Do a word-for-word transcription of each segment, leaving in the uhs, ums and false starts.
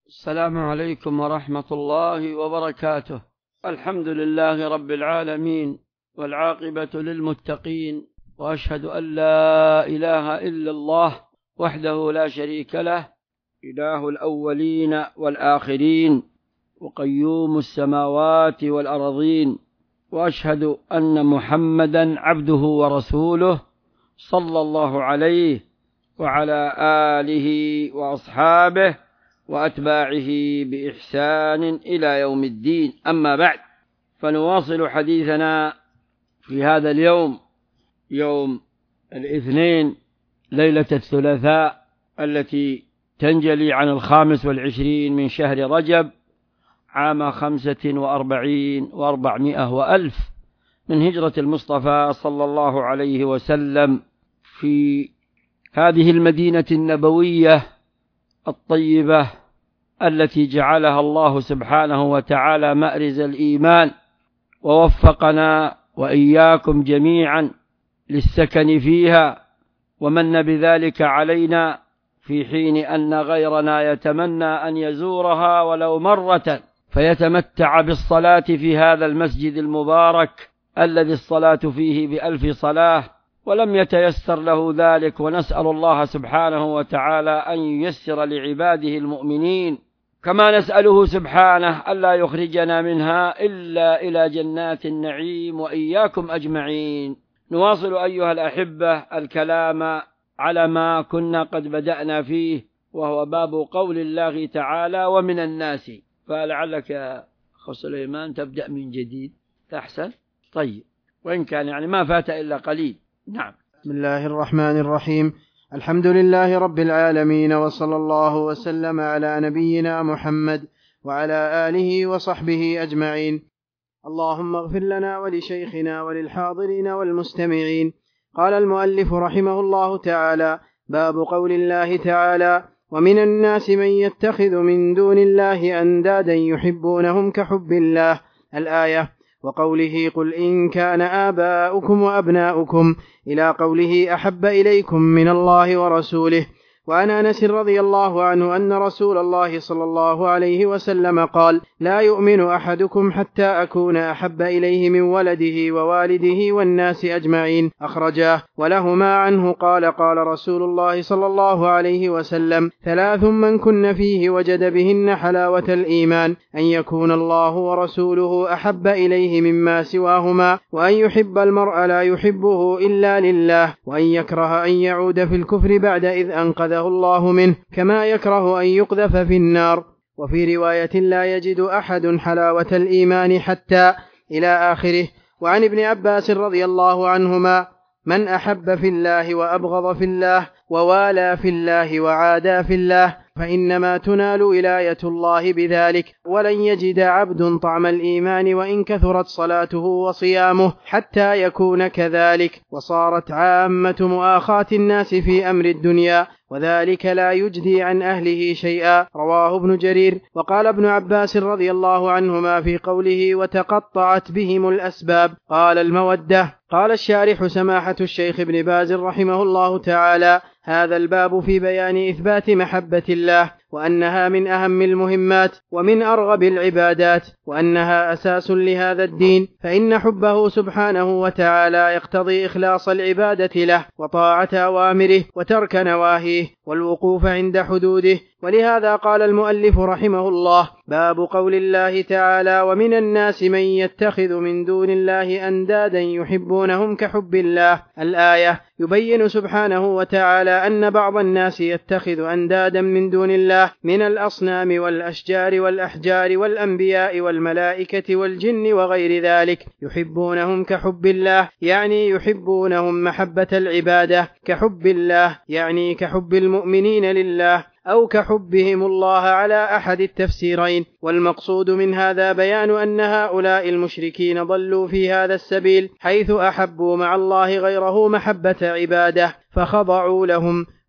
السلام عليكم ورحمة الله وبركاته. الحمد لله رب العالمين، والعاقبة للمتقين، وأشهد أن لا إله إلا الله وحده لا شريك له، إله الأولين والآخرين، وقيوم السماوات والأرضين، وأشهد أن محمدا عبده ورسوله صلى الله عليه وعلى آله وأصحابه وأتباعه بإحسان إلى يوم الدين. أما بعد، فنواصل حديثنا في هذا اليوم، يوم الاثنين، ليلة الثلاثاء، التي تنجلي عن الخامس والعشرين من شهر رجب عام خمسة وأربعين وأربعمائة وألف من هجرة المصطفى صلى الله عليه وسلم، في هذه المدينة النبوية الطيبة التي جعلها الله سبحانه وتعالى مأرز الإيمان، ووفقنا وإياكم جميعا للسكن فيها، ومن بذلك علينا في حين أن غيرنا يتمنى أن يزورها ولو مرة فيتمتع بالصلاة في هذا المسجد المبارك الذي الصلاة فيه بألف صلاة، ولم يتيسر له ذلك. ونسأل الله سبحانه وتعالى أن ييسر لعباده المؤمنين، كما نسأله سبحانه ألا يخرجنا منها إلا إلى جنات النعيم، وإياكم أجمعين. نواصل أيها الأحبة الكلام على ما كنا قد بدأنا فيه، وهو باب قول الله تعالى: ومن الناس. فلعلك يا أخو سليمان تبدأ من جديد أحسن. طيب، وإن كان يعني ما فات إلا قليل. نعم. بسم الله الرحمن الرحيم. الحمد لله رب العالمين، وصلى الله وسلم على نبينا محمد وعلى آله وصحبه أجمعين. اللهم اغفر لنا ولشيخنا وللحاضرين والمستمعين. قال المؤلف رحمه الله تعالى: باب قول الله تعالى: ومن الناس من يتخذ من دون الله أندادا يحبونهم كحب الله، الآية. وقوله: قل إن كان آباؤكم وأبناؤكم، إلى قوله: أحب إليكم من الله ورسوله. وعن أنس رضي الله عنه أن رسول الله صلى الله عليه وسلم قال: لا يؤمن أحدكم حتى أكون أحب إليه من ولده ووالده والناس أجمعين، أخرجاه. ولهما عنه قال: قال رسول الله صلى الله عليه وسلم: ثلاث من كن فيه وجد بهن حلاوة الإيمان: أن يكون الله ورسوله أحب إليه مما سواهما، وأن يحب المرء لا يحبه إلا لله، وأن يكره أن يعود في الكفر بعد إذ أنقذه الله منه، كما يكره أن يقذف في النار. وفي رواية: لا يجد أحد حلاوة الإيمان حتى، إلى آخره. وعن ابن عباس رضي الله عنهما: من أحب في الله وأبغض في الله ووالى في الله وعادى في الله فإنما تنال ولاية الله بذلك، ولن يجد عبد طعم الإيمان وإن كثرت صلاته وصيامه حتى يكون كذلك. وصارت عامة مؤاخاة الناس في أمر الدنيا، وذلك لا يجدي عن أهله شيئا. رواه ابن جرير. وقال ابن عباس رضي الله عنهما في قوله: وتقطعت بهم الأسباب، قال: المودة. قال الشارح سماحة الشيخ ابن باز رحمه الله تعالى: هذا الباب في بيان إثبات محبة الله، وأنها من أهم المهمات ومن أرغب العبادات، وأنها أساس لهذا الدين، فإن حبه سبحانه وتعالى يقتضي إخلاص العبادة له، وطاعة أوامره وترك نواهيه، والوقوف عند حدوده. ولهذا قال المؤلف رحمه الله: باب قول الله تعالى: ومن الناس من يتخذ من دون الله أندادا يحبونهم كحب الله، الآية. يبين سبحانه وتعالى أن بعض الناس يتخذ أندادا من دون الله من الأصنام والأشجار والأحجار والأنبياء والملائكة والجن وغير ذلك، يحبونهم كحب الله، يعني يحبونهم محبة العبادة، كحب الله يعني كحب المؤمنين لله، أو كحبهم الله على أحد التفسيرين. والمقصود من هذا بيان أن هؤلاء المشركين ضلوا في هذا السبيل، حيث أحبوا مع الله غيره محبة عباده فخضعوا لهم،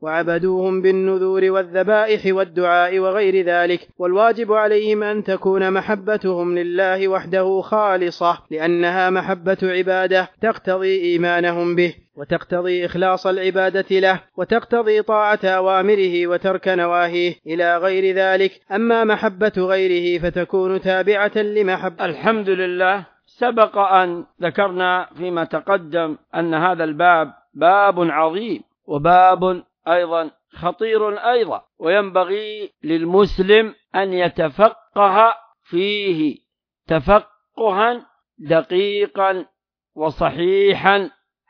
وعبدوهم بالنذور والذبائح والدعاء وغير ذلك. والواجب عليهم أن تكون محبتهم لله وحده خالصة، لأنها محبة عبادة تقتضي إيمانهم به، وتقتضي إخلاص العبادة له، وتقتضي طاعة أوامره وترك نواهيه إلى غير ذلك. أما محبة غيره فتكون تابعة لمحبة. الحمد لله. سبق أن ذكرنا فيما تقدم أن هذا الباب باب عظيم، وباب أيضا خطير أيضا، وينبغي للمسلم أن يتفقه فيه تفقها دقيقا وصحيحا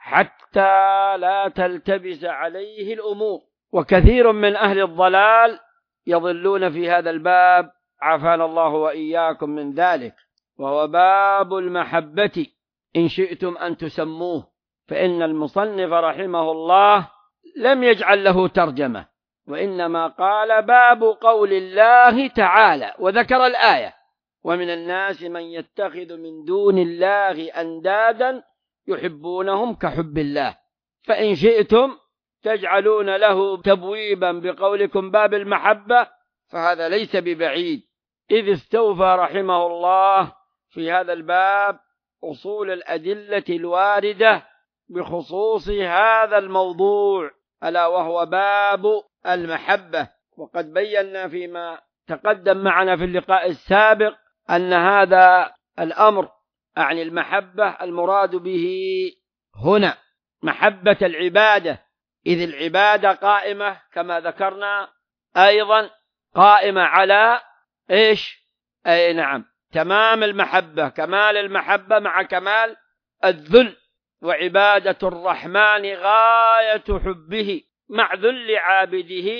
حتى لا تلتبس عليه الأمور. وكثير من أهل الضلال يضلون في هذا الباب، عافانا الله وإياكم من ذلك، وهو باب المحبة إن شئتم أن تسموه، فإن المصنف رحمه الله لم يجعل له ترجمة، وإنما قال باب قول الله تعالى، وذكر الآية: ومن الناس من يتخذ من دون الله أندادا يحبونهم كحب الله. فإن شئتم تجعلون له تبويبا بقولكم باب المحبة، فهذا ليس ببعيد، إذ استوفى رحمه الله في هذا الباب أصول الأدلة الواردة بخصوص هذا الموضوع، ألا وهو باب المحبة. وقد بينا فيما تقدم معنا في اللقاء السابق أن هذا الأمر أعني المحبة المراد به هنا محبة العبادة، إذ العبادة قائمة كما ذكرنا أيضا قائمة على إيش؟ أي نعم، تمام المحبة، كمال المحبة مع كمال الذل. وعبادة الرحمن غاية حبه مع ذل عابده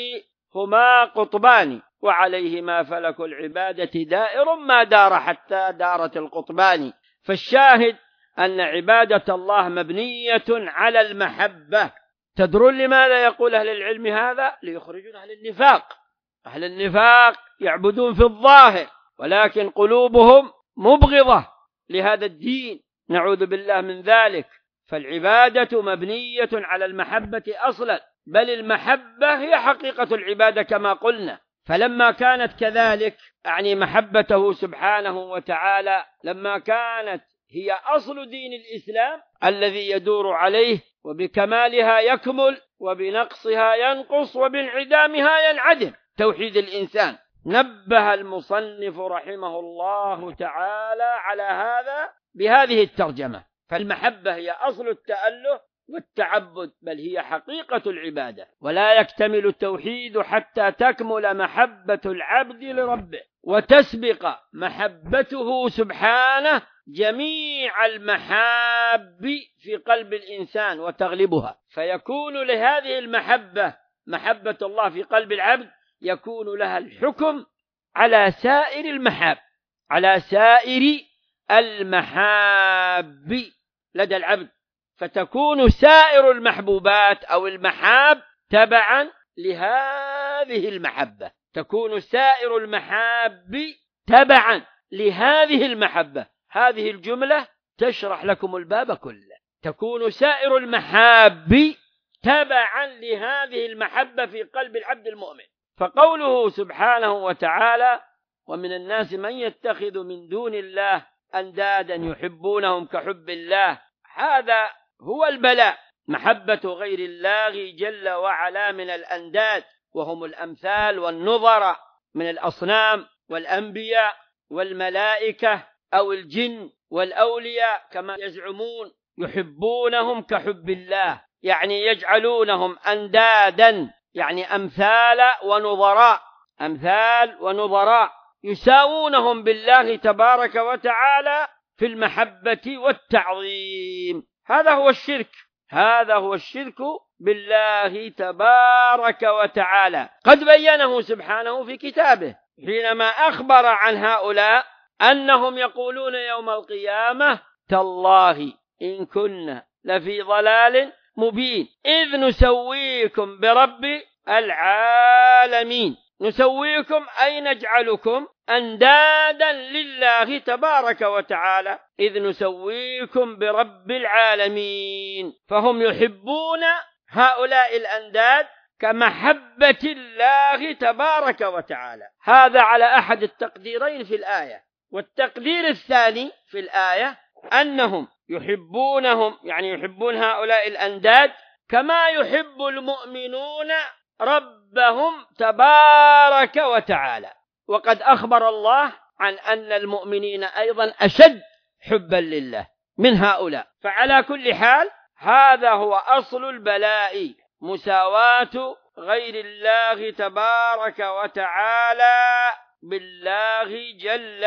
هما قطبان، وعليهما فلك العبادة دائر ما دار حتى دارت القطبان. فالشاهد أن عبادة الله مبنية على المحبة. تدرون لماذا يقول أهل العلم هذا؟ ليخرجون أهل النفاق. أهل النفاق يعبدون في الظاهر ولكن قلوبهم مبغضة لهذا الدين، نعوذ بالله من ذلك. فالعبادة مبنية على المحبة أصلا، بل المحبة هي حقيقة العبادة كما قلنا. فلما كانت كذلك، أعني محبته سبحانه وتعالى لما كانت هي أصل دين الإسلام الذي يدور عليه، وبكمالها يكمل وبنقصها ينقص وبانعدامها ينعدم توحيد الإنسان، نبه المصنف رحمه الله تعالى على هذا بهذه الترجمة. فالمحبة هي أصل التأله والتعبد، بل هي حقيقة العبادة، ولا يكتمل التوحيد حتى تكمل محبة العبد لربه وتسبق محبته سبحانه جميع المحاب في قلب الإنسان وتغلبها، فيكون لهذه المحبة محبة الله في قلب العبد، يكون لها الحكم على سائر المحاب، على سائر المحاب لدى العبد، فتكون سائر المحبوبات أو المحاب تبعا لهذه المحبة، تكون سائر المحاب تبعا لهذه المحبة. هذه الجملة تشرح لكم الباب كله. تكون سائر المحاب تبعا لهذه المحبة في قلب العبد المؤمن. فقوله سبحانه وتعالى: ومن الناس من يتخذ من دون الله أندادا يحبونهم كحب الله، هذا هو البلاء، محبة غير الله جل وعلا من الأنداد، وهم الأمثال والنظر من الأصنام والأنبياء والملائكة أو الجن والأولياء كما يزعمون، يحبونهم كحب الله، يعني يجعلونهم أندادا، يعني أمثال ونظراء، أمثال ونظراء يساوونهم بالله تبارك وتعالى في المحبة والتعظيم. هذا هو الشرك، هذا هو الشرك بالله تبارك وتعالى، قد بينه سبحانه في كتابه حينما أخبر عن هؤلاء أنهم يقولون يوم القيامة: تالله إن كنا لفي ضلال مبين إذ نسويكم برب العالمين. نسويكم أي نجعلكم أندادا لله تبارك وتعالى، إذ نسويكم برب العالمين. فهم يحبون هؤلاء الأنداد كمحبة الله تبارك وتعالى. هذا على أحد التقديرين في الآية. والتقدير الثاني في الآية أنهم يحبونهم، يعني يحبون هؤلاء الأنداد كما يحب المؤمنون ربهم تبارك وتعالى. وقد أخبر الله عن أن المؤمنين أيضا أشد حبا لله من هؤلاء. فعلى كل حال هذا هو أصل البلاء، مساواة غير الله تبارك وتعالى بالله جل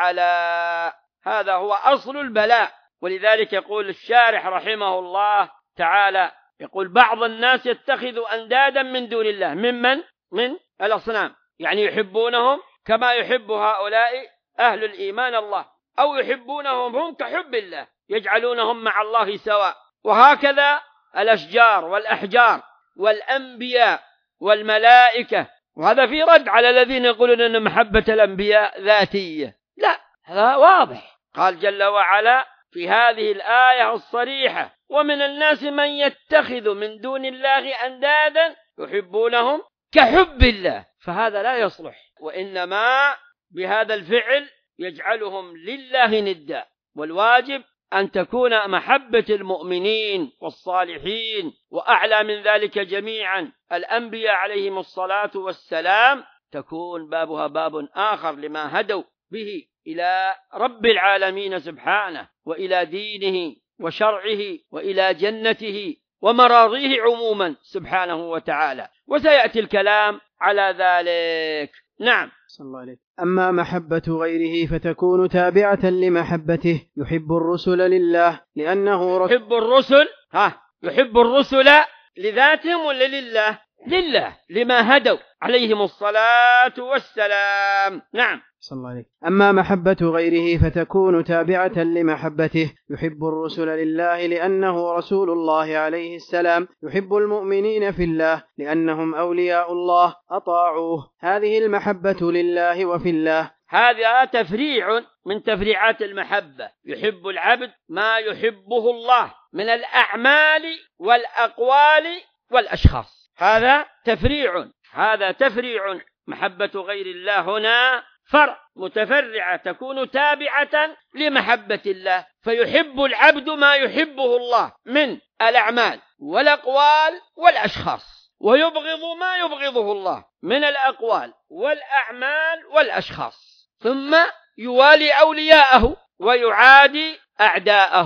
وعلا. هذا هو أصل البلاء. ولذلك يقول الشارح رحمه الله تعالى، يقول بعض الناس يتخذ أندادا من دون الله ممن من الأصنام، يعني يحبونهم كما يحب هؤلاء أهل الإيمان الله، أو يحبونهم هم كحب الله، يجعلونهم مع الله سواء. وهكذا الأشجار والأحجار والأنبياء والملائكة. وهذا في رد على الذين يقولون أن محبة الأنبياء ذاتية. لا، هذا واضح. قال جل وعلا في هذه الآية الصريحة: ومن الناس من يتخذ من دون الله أندادا يحبونهم كحب الله. فهذا لا يصلح، وإنما بهذا الفعل يجعلهم لله ندا. والواجب أن تكون محبة المؤمنين والصالحين وأعلى من ذلك جميعا الأنبياء عليهم الصلاة والسلام تكون بابها باب آخر لما هدوا به إلى رب العالمين سبحانه، وإلى دينه وشرعه، وإلى جنته ومراضيه عموما سبحانه وتعالى. وسيأتي الكلام على ذلك. نعم. صلى الله عليه. أما محبة غيره فتكون تابعة لمحبته. يحب الرسل لله لأنه رسول. يحب الرسل ها يحب الرسل لذاتهم ولا لله؟ لله، لما هدوا عليهم الصلاة والسلام. نعم. صلى الله عليه. أما محبة غيره فتكون تابعة لمحبته. يحب الرسل لله لأنه رسول الله عليه السلام. يحب المؤمنين في الله لأنهم أولياء الله أطاعوه. هذه المحبة لله وفي الله. هذا تفريع من تفريعات المحبة. يحب العبد ما يحبه الله من الأعمال والأقوال والأشخاص. هذا تفريع هذا تفريع محبة غير الله هنا فرع متفرعة تكون تابعة لمحبة الله. فيحب العبد ما يحبه الله من الأعمال والأقوال والأشخاص، ويبغض ما يبغضه الله من الأقوال والأعمال والأشخاص، ثم يوالي أولياءه ويعادي أعداءه.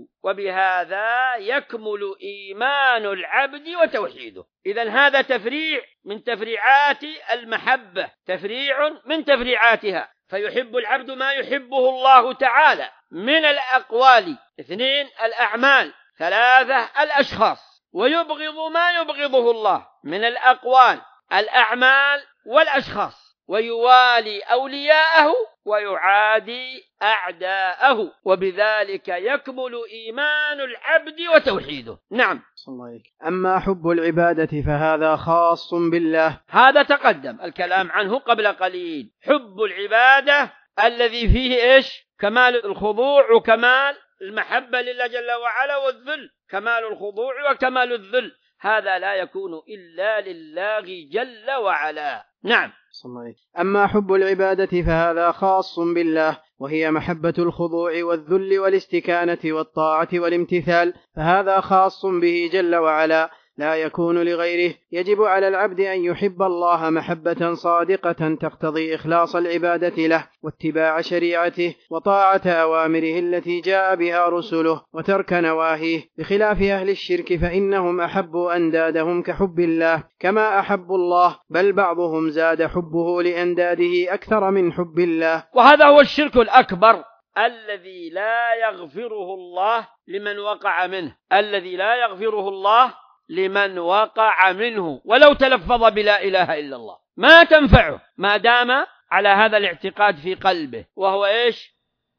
وبهذا يكمل إيمان العبد وتوحيده. إذن هذا تفريع من تفريعات المحبة، تفريع من تفريعاتها. فيحب العبد ما يحبه الله تعالى من الأقوال، اثنين الأعمال، ثلاثة الأشخاص، ويبغض ما يبغضه الله من الأقوال الأعمال والأشخاص، ويوالي أولياءه ويعادي أعداءه. وبذلك يكمل إيمان العبد وتوحيده. نعم. صلى الله عليه. أما حب العبادة فهذا خاص بالله. هذا تقدم الكلام عنه قبل قليل. حب العبادة الذي فيه إيش؟ كمال الخضوع وكمال المحبة لله جل وعلا، والذل، كمال الخضوع وكمال الذل، هذا لا يكون إلا لله جل وعلا. نعم. صلى الله عليه. أما حب العبادة فهذا خاص بالله، وهي محبة الخضوع والذل والاستكانة والطاعة والامتثال، فهذا خاص به جل وعلا لا يكون لغيره. يجب على العبد أن يحب الله محبة صادقة تقتضي إخلاص العبادة له واتباع شريعته وطاعة أوامره التي جاء بها رسله وترك نواهيه، بخلاف أهل الشرك فإنهم أحبوا أندادهم كحب الله كما أحب الله، بل بعضهم زاد حبه لأنداده أكثر من حب الله. وهذا هو الشرك الأكبر الذي لا يغفره الله لمن وقع منه، الذي لا يغفره الله لمن وقع منه ولو تلفظ بلا إله إلا الله، ما تنفعه ما دام على هذا الاعتقاد في قلبه. وهو إيش؟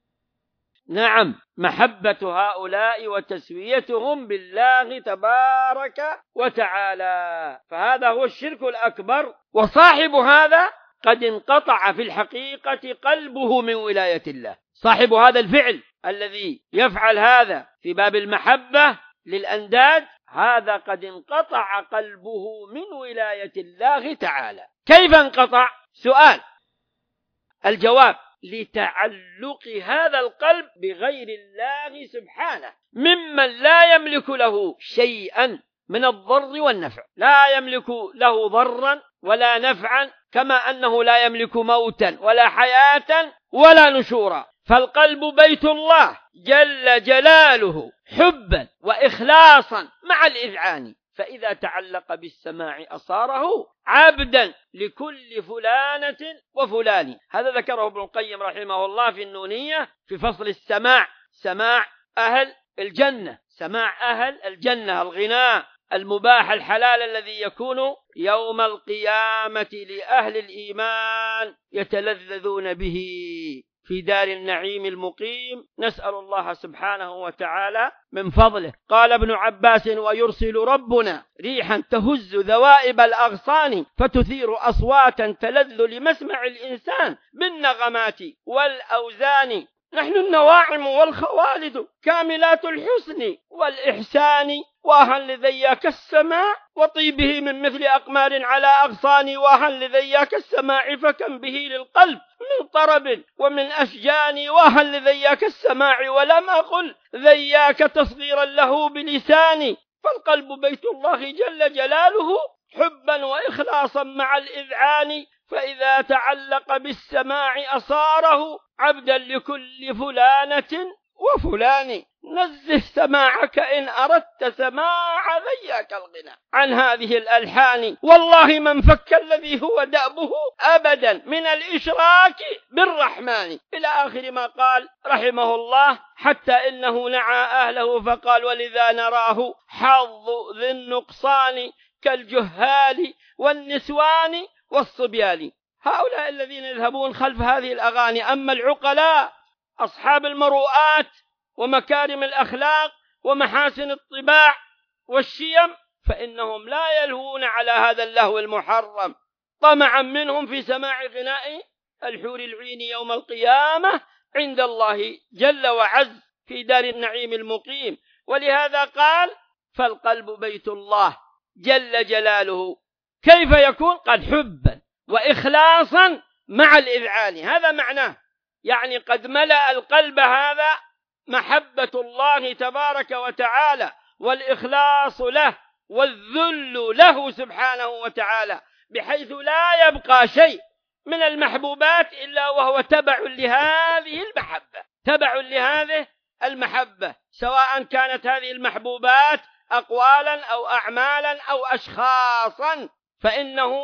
نعم، محبة هؤلاء وتسويتهم بالله تبارك وتعالى. فهذا هو الشرك الأكبر. وصاحب هذا قد انقطع في الحقيقة قلبه من ولاية الله. صاحب هذا الفعل الذي يفعل هذا في باب المحبة للأنداد، هذا قد انقطع قلبه من ولاية الله تعالى. كيف انقطع؟ سؤال. الجواب: لتعلق هذا القلب بغير الله سبحانه، ممن لا يملك له شيئا من الضر والنفع، لا يملك له ضرا ولا نفعا، كما أنه لا يملك موتا ولا حياة ولا نشورا. فالقلب بيت الله جل جلاله حبا وإخلاصا مع الإذعان، فإذا تعلق بالسماع أصاره عبدا لكل فلانة وفلان. هذا ذكره ابن القيم رحمه الله في النونية في فصل السماع، سماع أهل الجنة، سماع أهل الجنة، الغناء المباح الحلال الذي يكون يوم القيامة لأهل الإيمان يتلذذون به في دار النعيم المقيم. نسأل الله سبحانه وتعالى من فضله. قال ابن عباس: ويرسل ربنا ريحا تهز ذوائب الأغصان فتثير أصواتا تلذ لمسمع الإنسان بالنغمات والأوزان. نحن النواعم والخوالد كاملات الحسن والإحسان، واها لذياك السماع وطيبه من مثل أقمار على أغصان، واها لذياك السماع فكم به للقلب من طرب ومن أشجان، واها لذياك السماع ولم أقل ذياك تصغيرا له بلساني. فالقلب بيت الله جل جلاله حبا وإخلاصا مع الإذعان، فإذا تعلق بالسماع أصاره عبدا لكل فلانة وفلان. نزه سماعك إن أردت سماع ذياك الغنى عن هذه الألحان، والله من فك الذي هو دأبه أبدا من الإشراك بالرحمن، إلى آخر ما قال رحمه الله. حتى إنه نعى أهله فقال: ولذا نراه حظ ذي النقصان كالجهال والنسوان والصبيان. هؤلاء الذين يذهبون خلف هذه الأغاني. أما العقلاء أصحاب المروءات ومكارم الأخلاق ومحاسن الطباع والشيم فإنهم لا يلهون على هذا اللهو المحرم طمعا منهم في سماع غناء الحور العين يوم القيامة عند الله جل وعز في دار النعيم المقيم. ولهذا قال: فالقلب بيت الله جل جلاله. كيف يكون؟ قد حبا وإخلاصا مع الإذعان. هذا معناه، يعني قد ملأ القلب هذا محبة الله تبارك وتعالى والإخلاص له والذل له سبحانه وتعالى، بحيث لا يبقى شيء من المحبوبات إلا وهو تبع لهذه المحبة، تبع لهذه المحبة، سواء كانت هذه المحبوبات أقوالا أو أعمالا أو أشخاصا، فإنه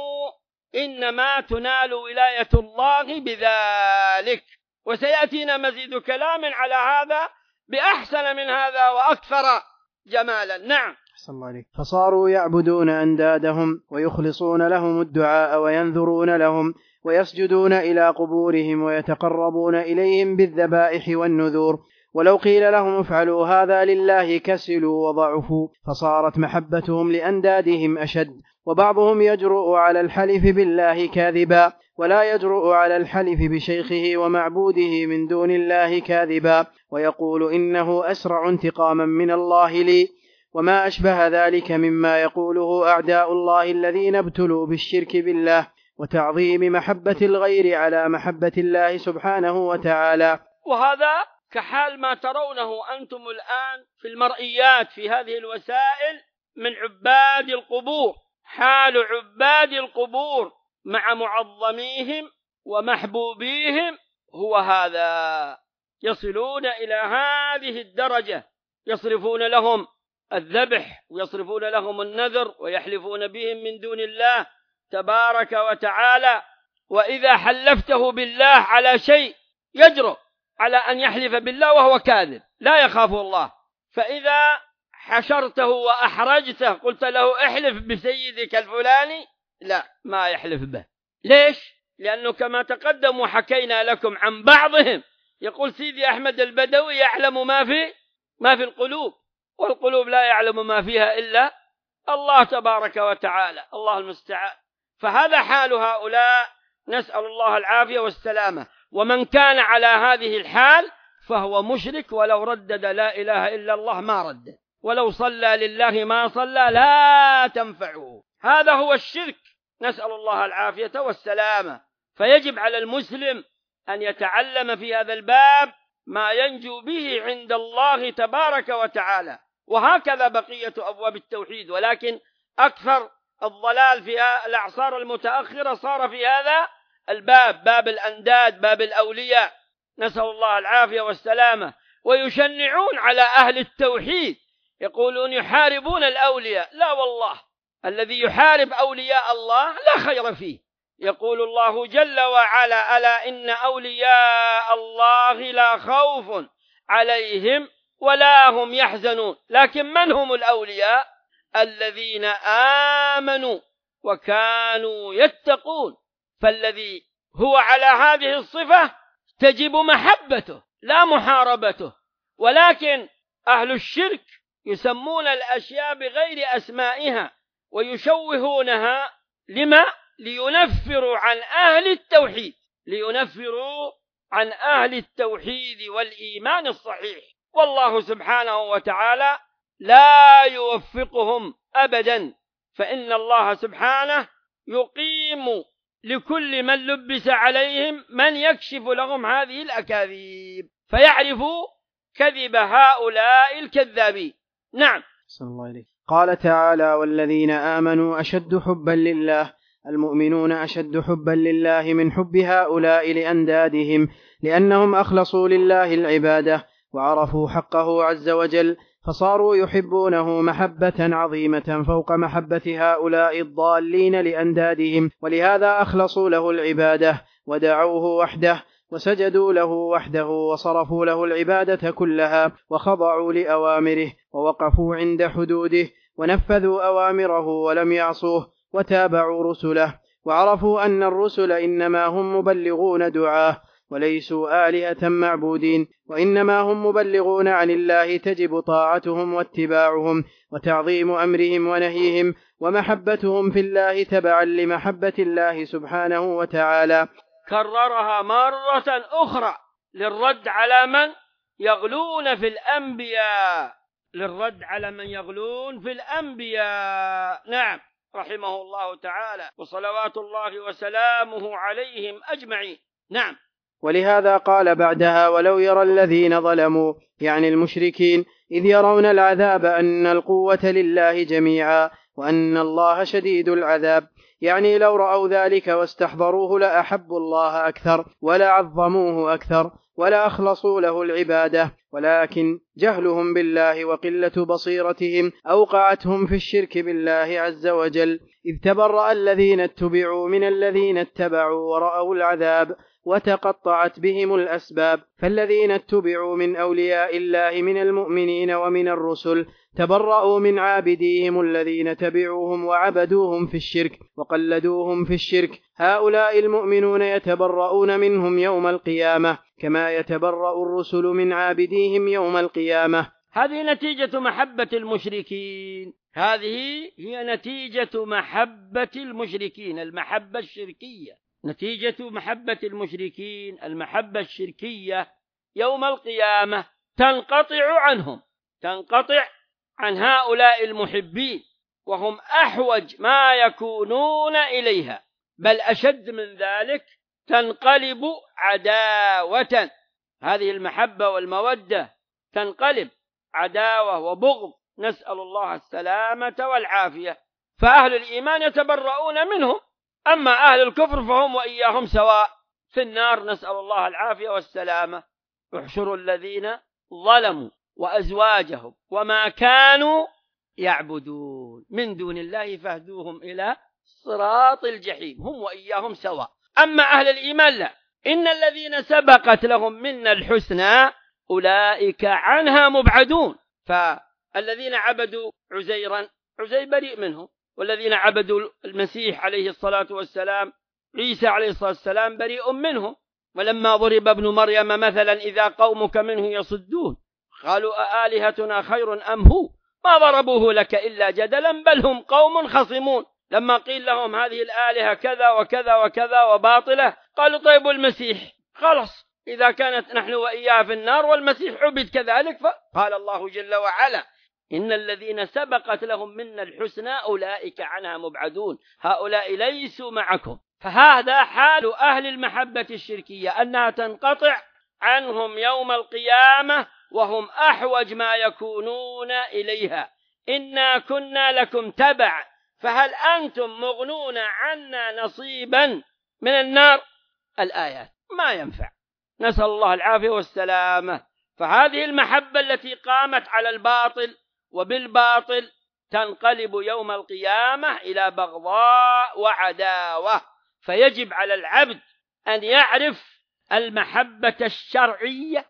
إنما تنال ولاية الله بذلك. وسيأتينا مزيد كلام على هذا بأحسن من هذا وأكثر جمالا. نعم. فصاروا يعبدون أندادهم ويخلصون لهم الدعاء وينذرون لهم ويسجدون إلى قبورهم ويتقربون إليهم بالذبائح والنذور، ولو قيل لهم افعلوا هذا لله كسلوا وضعفوا، فصارت محبتهم لأندادهم أشد. وبعضهم يجرؤ على الحلف بالله كاذبا، ولا يجرؤ على الحلف بشيخه ومعبوده من دون الله كاذبا، ويقول إنه أسرع انتقاما من الله لي، وما أشبه ذلك مما يقوله أعداء الله الذين ابتلوا بالشرك بالله وتعظيم محبة الغير على محبة الله سبحانه وتعالى. وهذا كحال ما ترونه أنتم الآن في المرئيات في هذه الوسائل من عباد القبور. حال عباد القبور مع معظميهم ومحبوبيهم هو هذا، يصلون إلى هذه الدرجة، يصرفون لهم الذبح ويصرفون لهم النذر ويحلفون بهم من دون الله تبارك وتعالى. وإذا حلفته بالله على شيء يجرؤ على أن يحلف بالله وهو كاذب لا يخاف الله، فإذا حشرته وأحرجته قلت له احلف بسيدك الفلاني، لا، ما يحلف به. ليش؟ لأنه كما تقدم وحكينا لكم عن بعضهم يقول سيدي أحمد البدوي يعلم ما في ما في القلوب، والقلوب لا يعلم ما فيها إلا الله تبارك وتعالى، الله المستعان. فهذا حال هؤلاء، نسأل الله العافية والسلامة. ومن كان على هذه الحال فهو مشرك ولو ردد لا إله إلا الله ما رد، ولو صلى لله ما صلى لا تنفعه. هذا هو الشرك، نسأل الله العافية والسلامة. فيجب على المسلم أن يتعلم في هذا الباب ما ينجو به عند الله تبارك وتعالى. وهكذا بقية أبواب التوحيد، ولكن أكثر الضلال في الأعصار المتأخرة صار في هذا الباب، باب الأنداد، باب الأولياء، نسأل الله العافية والسلامة. ويشنعون على أهل التوحيد، يقولون يحاربون الأولياء. لا والله، الذي يحارب أولياء الله لا خير فيه. يقول الله جل وعلا: ألا إن أولياء الله لا خوف عليهم ولا هم يحزنون. لكن من هم الأولياء؟ الذين آمنوا وكانوا يتقون. فالذي هو على هذه الصفة تجب محبته لا محاربته. ولكن أهل الشرك يسمون الأشياء بغير أسمائها ويشوهونها. لما؟ لينفروا عن أهل التوحيد، لينفروا عن أهل التوحيد والإيمان الصحيح. والله سبحانه وتعالى لا يوفقهم أبدا، فإن الله سبحانه يقيم لكل من لبس عليهم من يكشف لهم هذه الأكاذيب فيعرفوا كذب هؤلاء الكذابين. نعم. صلى الله عليه. قال تعالى: والذين آمنوا أشد حبا لله. المؤمنون أشد حبا لله من حب هؤلاء لأندادهم، لأنهم أخلصوا لله العبادة وعرفوا حقه عز وجل، فصاروا يحبونه محبة عظيمة فوق محبة هؤلاء الضالين لأندادهم، ولهذا أخلصوا له العبادة ودعوه وحده وسجدوا له وحده وصرفوا له العبادة كلها وخضعوا لأوامره ووقفوا عند حدوده ونفذوا أوامره ولم يعصوه وتابعوا رسله، وعرفوا أن الرسل إنما هم مبلغون دعاه وليسوا آلهة معبودين، وإنما هم مبلغون عن الله تجب طاعتهم واتباعهم وتعظيم أمرهم ونهيهم ومحبتهم في الله تبعا لمحبة الله سبحانه وتعالى. كررها مرة أخرى للرد على من يغلون في الأنبياء، للرد على من يغلون في الأنبياء. نعم، رحمه الله تعالى وصلوات الله وسلامه عليهم أجمعين. نعم. ولهذا قال بعدها: ولو يرى الذين ظلموا، يعني المشركين، إذ يرون العذاب أن القوة لله جميعا وأن الله شديد العذاب، يعني لو رأوا ذلك واستحضروه لأحبوا الله أكثر ولا عظموه أكثر ولا أخلصوا له العبادة، ولكن جهلهم بالله وقلة بصيرتهم أوقعتهم في الشرك بالله عز وجل، إذ تبرأ الذين اتبعوا من الذين اتبعوا ورأوا العذاب وتقطعت بهم الأسباب. فالذين اتبعوا من أولياء الله من المؤمنين ومن الرسل تبرأوا من عابديهم الذين تبعوهم وعبدوهم في الشرك وقلدوهم في الشرك. هؤلاء المؤمنون يتبرؤون منهم يوم القيامة كما يتبرأ الرسل من عابديهم يوم القيامة. هذه نتيجة محبة المشركين، هذه هي نتيجة محبة المشركين، المحبة الشركية، نتيجة محبة المشركين المحبة الشركية. يوم القيامة تنقطع عنهم، تنقطع عن هؤلاء المحبين، وهم أحوج ما يكونون إليها، بل أشد من ذلك تنقلب عداوة. هذه المحبة والمودة تنقلب عداوة وبغض، نسأل الله السلامة والعافية. فأهل الإيمان يتبرؤون منهم، أما أهل الكفر فهم وإياهم سواء في النار، نسأل الله العافية والسلامة. احشروا الذين ظلموا وأزواجهم وما كانوا يعبدون من دون الله فاهدوهم إلى صراط الجحيم، هم وإياهم سواء. أما أهل الإيمان لا، إن الذين سبقت لهم منا الحسنى أولئك عنها مبعدون. فالذين عبدوا عزيرا، عزير بريء منهم، والذين عبدوا المسيح عليه الصلاة والسلام، عيسى عليه الصلاة والسلام، بريء منهم. ولما ضرب ابن مريم مثلا إذا قومك منه يصدون قالوا أآلهتنا خير أم هو ما ضربوه لك إلا جدلا بل هم قوم خصمون. لما قيل لهم هذه الآلهة كذا وكذا وكذا وباطلة قالوا طيب المسيح، خلص إذا كانت نحن وإياه في النار والمسيح عبد كذلك. فقال الله جل وعلا إن الذين سبقت لهم منا الحسنى أولئك عنها مبعدون، هؤلاء ليسوا معكم. فهذا حال أهل المحبة الشركية، أنها تنقطع عنهم يوم القيامة وهم أحوج ما يكونون إليها. إنا كنا لكم تبع فهل أنتم مغنون عنا نصيبا من النار؟ الآيات ما ينفع، نسأل الله العافية والسلامة. فهذه المحبة التي قامت على الباطل وبالباطل تنقلب يوم القيامة إلى بغضاء وعداوة. فيجب على العبد أن يعرف المحبة الشرعية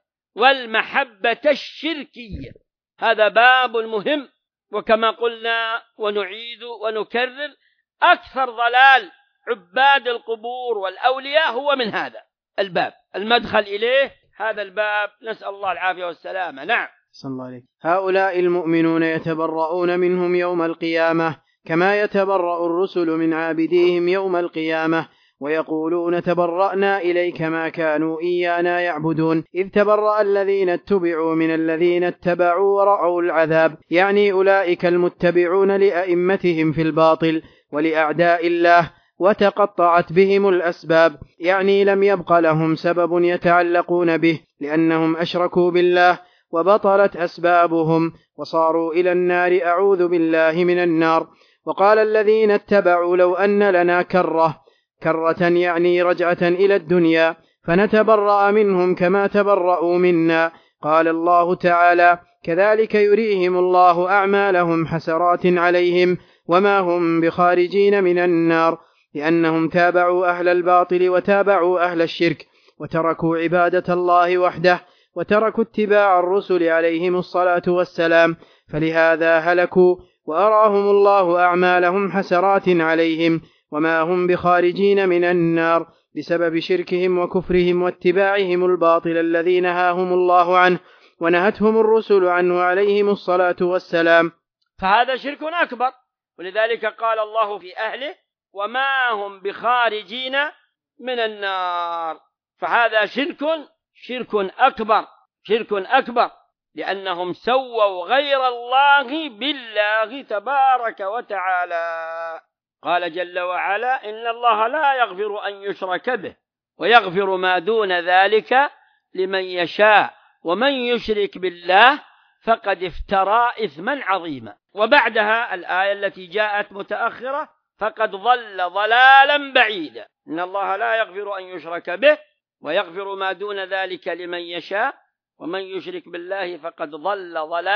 والمحبة الشركية، هذا باب مهم. وكما قلنا ونعيد ونكرر، أكثر ضلال عباد القبور والأولياء هو من هذا الباب، المدخل إليه هذا الباب، نسأل الله العافية والسلامة. نعم. صلى الله عليه. هؤلاء المؤمنون يتبرؤون منهم يوم القيامة كما يتبرأ الرسل من عابديهم يوم القيامة، ويقولون تبرأنا إليك ما كانوا إيانا يعبدون، إذ تبرأ الذين اتبعوا من الذين اتبعوا ورأوا العذاب، يعني أولئك المتبعون لأئمتهم في الباطل ولأعداء الله، وتقطعت بهم الأسباب، يعني لم يبق لهم سبب يتعلقون به لأنهم أشركوا بالله وبطلت أسبابهم وصاروا إلى النار، أعوذ بالله من النار. وقال الذين اتبعوا لو أن لنا كرة، كرة يعني رجعة إلى الدنيا، فنتبرأ منهم كما تبرأوا منا. قال الله تعالى كذلك يريهم الله أعمالهم حسرات عليهم وما هم بخارجين من النار، لأنهم تابعوا أهل الباطل وتابعوا أهل الشرك وتركوا عبادة الله وحده وتركوا اتباع الرسل عليهم الصلاة والسلام، فلهذا هلكوا وأراهم الله أعمالهم حسرات عليهم وما هم بخارجين من النار بسبب شركهم وكفرهم واتباعهم الباطل الذي نهاهم الله عنه ونهتهم الرسل عنه عليهم الصلاة والسلام. فهذا شرك أكبر، ولذلك قال الله في أهله وما هم بخارجين من النار. فهذا شرك شرك أكبر شرك أكبر لأنهم سووا غير الله بالله تبارك وتعالى. قال جل وعلا إن الله لا يغفر أن يشرك به ويغفر ما دون ذلك لمن يشاء ومن يشرك بالله فقد افترى إثما عظيما. وبعدها الآية التي جاءت متأخرة فقد ضل ضلالا بعيدا. إن الله لا يغفر أن يشرك به ويغفر ما دون ذلك لمن يشاء ومن يشرك بالله فقد ضل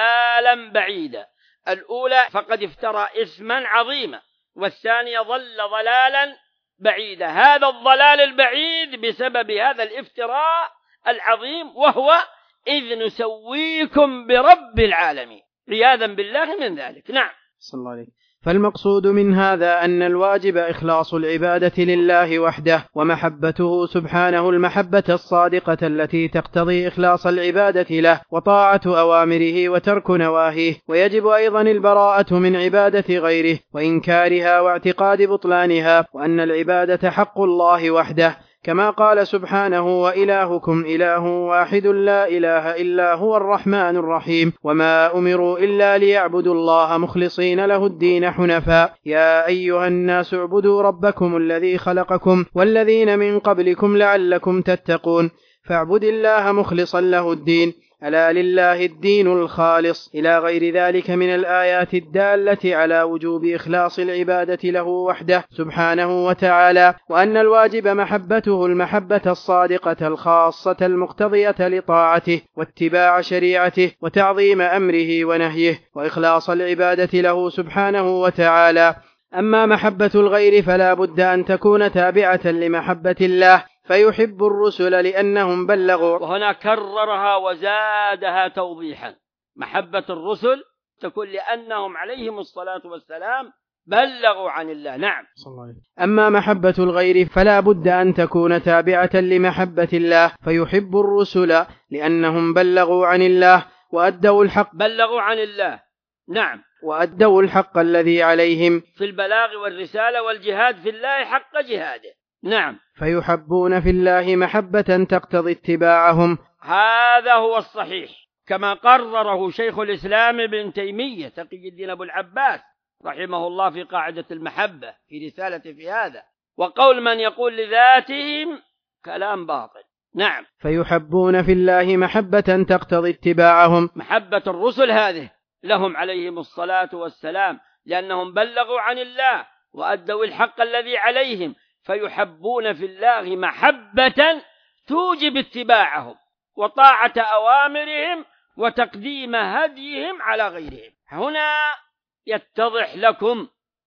ضلالا بعيدا. الأولى فقد افترى إثما عظيما، والثانية ضل ضلالا بعيدا. هذا الضلال البعيد بسبب هذا الافتراء العظيم، وهو إذ نسويكم برب العالمين، عياذا بالله من ذلك. نعم. صلى الله عليه. فالمقصود من هذا أن الواجب إخلاص العبادة لله وحده ومحبته سبحانه المحبة الصادقة التي تقتضي إخلاص العبادة له وطاعة أوامره وترك نواهيه. ويجب أيضا البراءة من عبادة غيره وإنكارها واعتقاد بطلانها، وأن العبادة حق الله وحده، كما قال سبحانه وإلهكم إله واحد لا إله إلا هو الرحمن الرحيم وما أمروا إلا ليعبدوا الله مخلصين له الدين حنفاء. يا أيها الناس اعبدوا ربكم الذي خلقكم والذين من قبلكم لعلكم تتقون. فاعبد الله مخلصا له الدين، ألا لله الدين الخالص، إلى غير ذلك من الآيات الدالة على وجوب إخلاص العبادة له وحده سبحانه وتعالى، وأن الواجب محبته المحبة الصادقة الخاصة المقتضية لطاعته واتباع شريعته وتعظيم أمره ونهيه وإخلاص العبادة له سبحانه وتعالى. أما محبة الغير فلا بد أن تكون تابعة لمحبة الله، فيحب الرسل لأنهم بلغوا. وهنا كررها وزادها توضيحا، محبة الرسل تكون لأنهم عليهم الصلاة والسلام بلغوا عن الله. نعم. أما محبة الغير فلا بد أن تكون تابعة لمحبة الله، فيحب الرسل لأنهم بلغوا عن الله وأدوا الحق بلغوا عن الله نعم وأدوا الحق الذي عليهم في البلاغ والرسالة والجهاد في الله حق جهاده. نعم. فيحبون في الله محبة تقتضي اتباعهم. هذا هو الصحيح، كما قرره شيخ الإسلام ابن تيمية تقي الدين أبو العباس رحمه الله في قاعدة المحبة في رسالة في هذا. وقول من يقول لذاتهم كلام باطل. نعم. فيحبون في الله محبة تقتضي اتباعهم. محبة الرسل هذه لهم عليهم الصلاة والسلام، لأنهم بلغوا عن الله وأدوا الحق الذي عليهم، فيحبون في الله محبة توجب اتباعهم وطاعة أوامرهم وتقديم هديهم على غيرهم. هنا يتضح لكم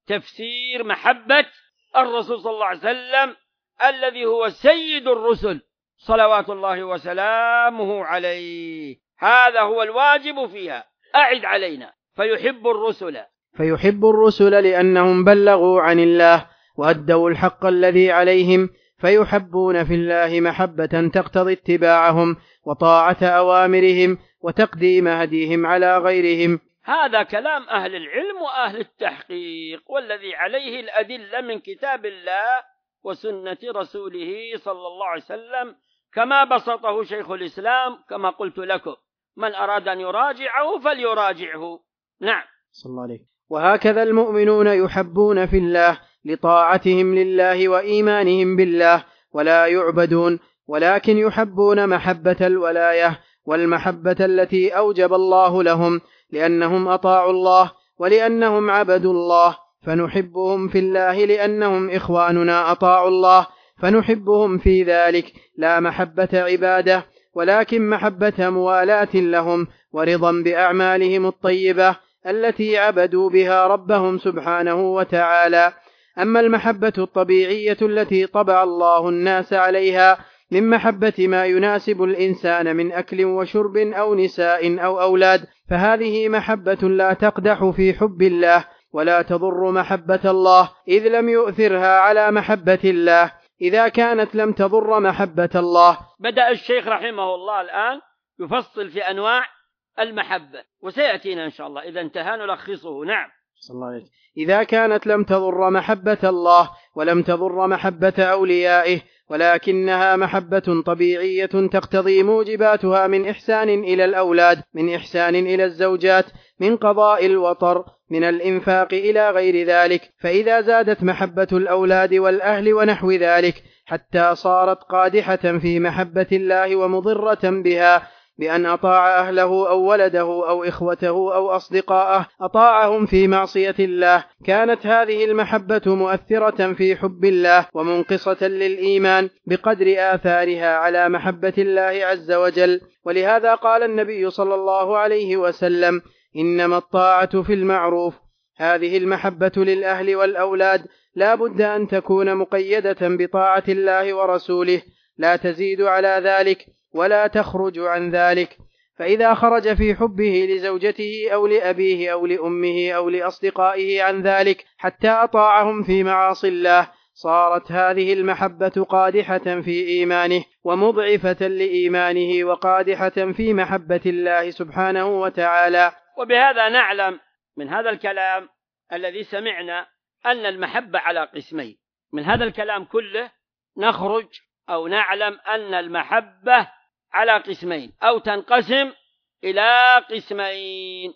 تفسير محبة الرسول صلى الله عليه وسلم الذي هو سيد الرسل صلوات الله وسلامه عليه. هذا هو الواجب فيها. أعد علينا. فيحب الرسل فيحب الرسل لأنهم بلغوا عن الله وأدوا الحق الذي عليهم، فيحبون في الله محبة تقتضي اتباعهم وطاعة أوامرهم وتقديم هديهم على غيرهم. هذا كلام أهل العلم وأهل التحقيق، والذي عليه الأدلة من كتاب الله وسنة رسوله صلى الله عليه وسلم كما بسطه شيخ الإسلام كما قلت لكم. من أراد أن يراجعه فليراجعه. نعم. صلى الله عليه. وهكذا المؤمنون يحبون في الله لطاعتهم لله وإيمانهم بالله ولا يعبدون، ولكن يحبون محبة الولاية والمحبة التي أوجب الله لهم لأنهم أطاعوا الله ولأنهم عبدوا الله، فنحبهم في الله لأنهم إخواننا أطاعوا الله، فنحبهم في ذلك لا محبة عبادة ولكن محبة موالاة لهم ورضا بأعمالهم الطيبة التي عبدوا بها ربهم سبحانه وتعالى. أما المحبة الطبيعية التي طبع الله الناس عليها من محبة ما يناسب الإنسان من أكل وشرب أو نساء أو أولاد، فهذه محبة لا تقدح في حب الله ولا تضر محبة الله، إذ لم يؤثرها على محبة الله إذا كانت لم تضر محبة الله. بدأ الشيخ رحمه الله الآن يفصل في أنواع المحبة، وسيأتينا إن شاء الله إذا انتهى نلخصه. نعم. صلى الله عليه. إذا كانت لم تضر محبة الله ولم تضر محبة أوليائه، ولكنها محبة طبيعية تقتضي موجباتها من إحسان إلى الأولاد، من إحسان إلى الزوجات، من قضاء الوطر، من الإنفاق إلى غير ذلك، فإذا زادت محبة الأولاد والأهل ونحو ذلك حتى صارت قادحة في محبة الله ومضرة بها بأن أطاع أهله أو ولده أو إخوته أو أصدقاءه أطاعهم في معصية الله، كانت هذه المحبة مؤثرة في حب الله ومنقصة للإيمان بقدر آثارها على محبة الله عز وجل. ولهذا قال النبي صلى الله عليه وسلم: إنما الطاعة في المعروف. هذه المحبة للأهل والأولاد لا بد أن تكون مقيدة بطاعة الله ورسوله، لا تزيد على ذلك ولا تخرج عن ذلك. فإذا خرج في حبه لزوجته أو لأبيه أو لأمه أو لأصدقائه عن ذلك حتى أطاعهم في معاصي الله، صارت هذه المحبة قادحة في إيمانه ومضعفة لإيمانه وقادحة في محبة الله سبحانه وتعالى. وبهذا نعلم من هذا الكلام الذي سمعنا أن المحبة على قسمين. من هذا الكلام كله نخرج أو نعلم أن المحبة على قسمين أو تنقسم إلى قسمين: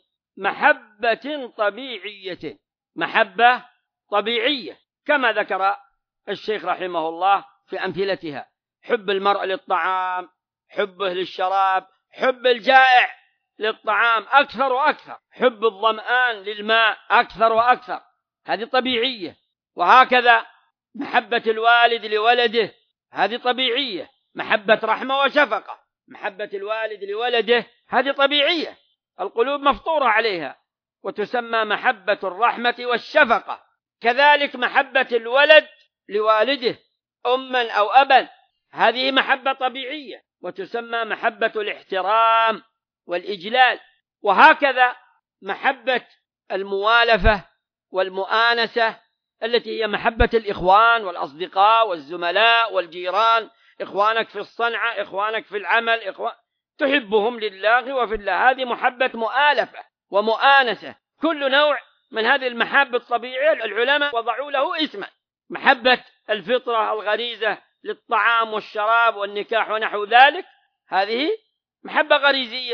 محبة طبيعية، محبة طبيعية كما ذكر الشيخ رحمه الله في أمثلتها: حب المرء للطعام، حبه للشراب، حب الجائع للطعام أكثر وأكثر، حب الظمآن للماء أكثر وأكثر، هذه طبيعية. وهكذا محبة الوالد لولده هذه طبيعية، محبة رحمة وشفقة، محبة الوالد لولده هذه طبيعية، القلوب مفطورة عليها وتسمى محبة الرحمة والشفقة. كذلك محبة الولد لوالده أما أو أبا هذه محبة طبيعية وتسمى محبة الاحترام والإجلال. وهكذا محبة الموالفة والمؤانسة التي هي محبة الإخوان والأصدقاء والزملاء والجيران، إخوانك في الصنعة، إخوانك في العمل، إخوان تحبهم لله وفي الله، هذه محبة مؤالفة ومؤانسة. كل نوع من هذه المحبة الطبيعية العلماء وضعوا له اسما: محبة الفطرة الغريزة للطعام والشراب والنكاح ونحو ذلك هذه محبة غريزية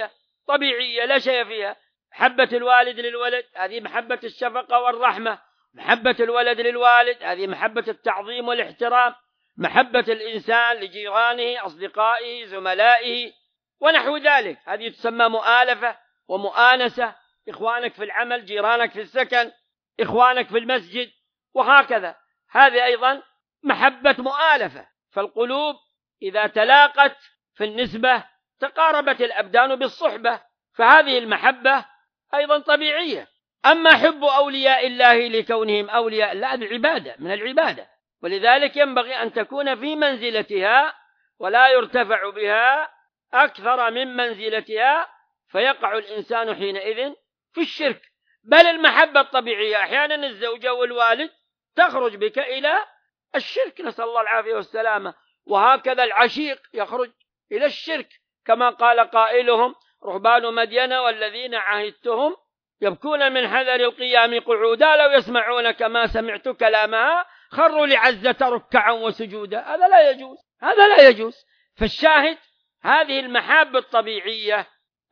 طبيعية لا شيء فيها. محبة الوالد للولد هذه محبة الشفقة والرحمة، محبة الولد للوالد هذه محبة التعظيم والاحترام، محبة الإنسان لجيرانه أصدقائه زملائه ونحو ذلك هذه تسمى مؤالفة ومؤانسة. إخوانك في العمل، جيرانك في السكن، إخوانك في المسجد، وهكذا هذه أيضا محبة مؤالفة. فالقلوب إذا تلاقت في النسبة تقاربت الأبدان بالصحبة، فهذه المحبة أيضا طبيعية. أما حب أولياء الله لكونهم أولياء لا، هذه عبادة من العبادة، ولذلك ينبغي أن تكون في منزلتها ولا يرتفع بها أكثر من منزلتها، فيقع الإنسان حينئذ في الشرك. بل المحبة الطبيعية أحيانا الزوجة والوالد تخرج بك إلى الشرك، نسأل الله العافية والسلامة. وهكذا العشيق يخرج إلى الشرك، كما قال قائلهم: رهبان مدين والذين عهدتهم يبكون من حذر القيام قعودا، لو يسمعون كما سمعت كلامها خروا لعزة ركعا وسجودا. هذا لا يجوز، هذا لا يجوز. فالشاهد هذه المحبة الطبيعية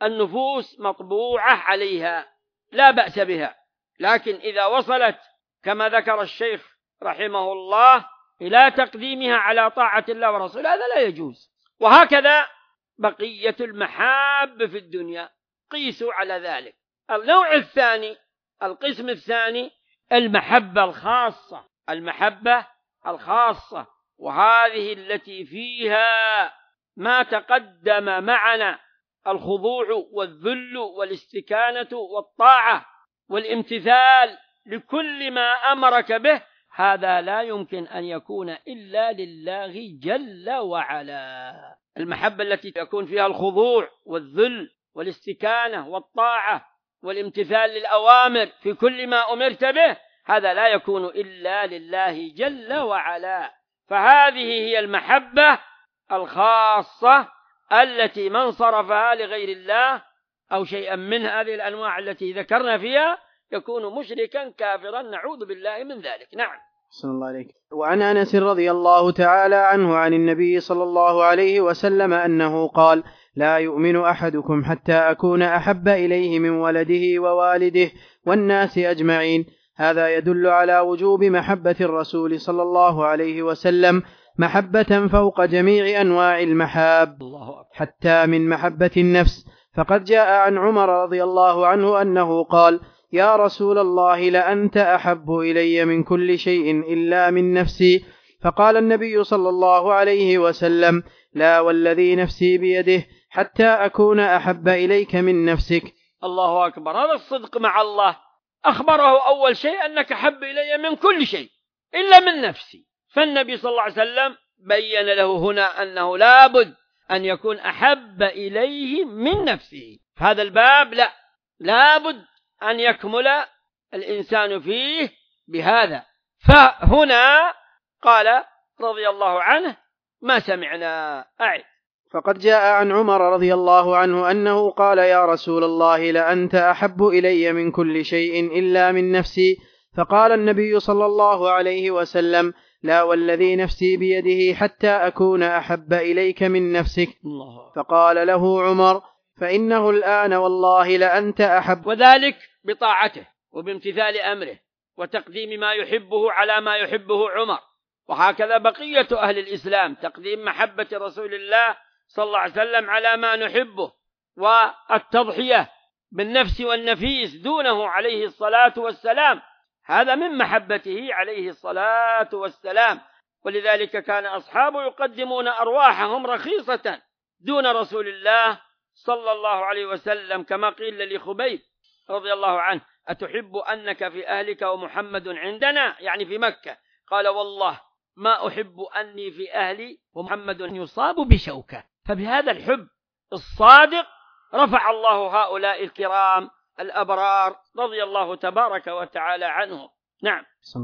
النفوس مطبوعة عليها لا بأس بها، لكن إذا وصلت كما ذكر الشيخ رحمه الله إلى تقديمها على طاعة الله ورسوله هذا لا يجوز. وهكذا بقية المحاب في الدنيا قيسوا على ذلك. النوع الثاني، القسم الثاني، المحبة الخاصة، المحبة الخاصة، وهذه التي فيها ما تقدم معنا: الخضوع والذل والاستكانة والطاعة والامتثال لكل ما أمرك به. هذا لا يمكن أن يكون إلا لله جل وعلا. المحبة التي يكون فيها الخضوع والذل والاستكانة والطاعة والامتثال للأوامر في كل ما أمرت به، هذا لا يكون إلا لله جل وعلا. فهذه هي المحبة الخاصة التي من صرفها لغير الله أو شيئا من هذه الأنواع التي ذكرنا فيها يكون مشركا كافرا، نعوذ بالله من ذلك. نعم. صلى الله عليه. وعن أنس رضي الله تعالى عنه عن النبي صلى الله عليه وسلم أنه قال: لا يؤمن أحدكم حتى أكون أحب إليه من ولده ووالده والناس أجمعين. هذا يدل على وجوب محبة الرسول صلى الله عليه وسلم محبة فوق جميع أنواع المحاب حتى من محبة النفس. فقد جاء عن عمر رضي الله عنه أنه قال: يا رسول الله لأنت أحب إلي من كل شيء إلا من نفسي. فقال النبي صلى الله عليه وسلم: لا والذي نفسي بيده حتى أكون أحب إليك من نفسك. الله أكبر. هذا الصدق مع الله. أخبره أول شيء أنك أحب إلي من كل شيء إلا من نفسي، فالنبي صلى الله عليه وسلم بين له هنا أنه لابد أن يكون أحب إليه من نفسه. في هذا الباب لا لابد أن يكمل الإنسان فيه بهذا. فهنا قال رضي الله عنه: ما سمعنا أعد. فقد جاء عن عمر رضي الله عنه أنه قال: يا رسول الله لأنت أحب إلي من كل شيء إلا من نفسي. فقال النبي صلى الله عليه وسلم: لا والذي نفسي بيده حتى أكون أحب إليك من نفسك. الله. فقال له عمر: فإنه الآن والله لأنت أحب. وذلك بطاعته وبامتثال أمره وتقديم ما يحبه على ما يحبه عمر. وهكذا بقية أهل الإسلام تقديم محبة رسول الله صلى الله عليه وسلم على ما نحبه، والتضحية بالنفس والنفيس دونه عليه الصلاة والسلام، هذا من محبته عليه الصلاة والسلام. ولذلك كان أصحابه يقدمون أرواحهم رخيصة دون رسول الله صلى الله عليه وسلم، كما قيل لخبيب رضي الله عنه: أتحب أنك في أهلك ومحمد عندنا، يعني في مكة؟ قال: والله ما أحب أني في أهلي ومحمد يصاب بشوكة. فبهذا الحب الصادق رفع الله هؤلاء الكرام الأبرار رضي الله تبارك وتعالى عنهم. نعم.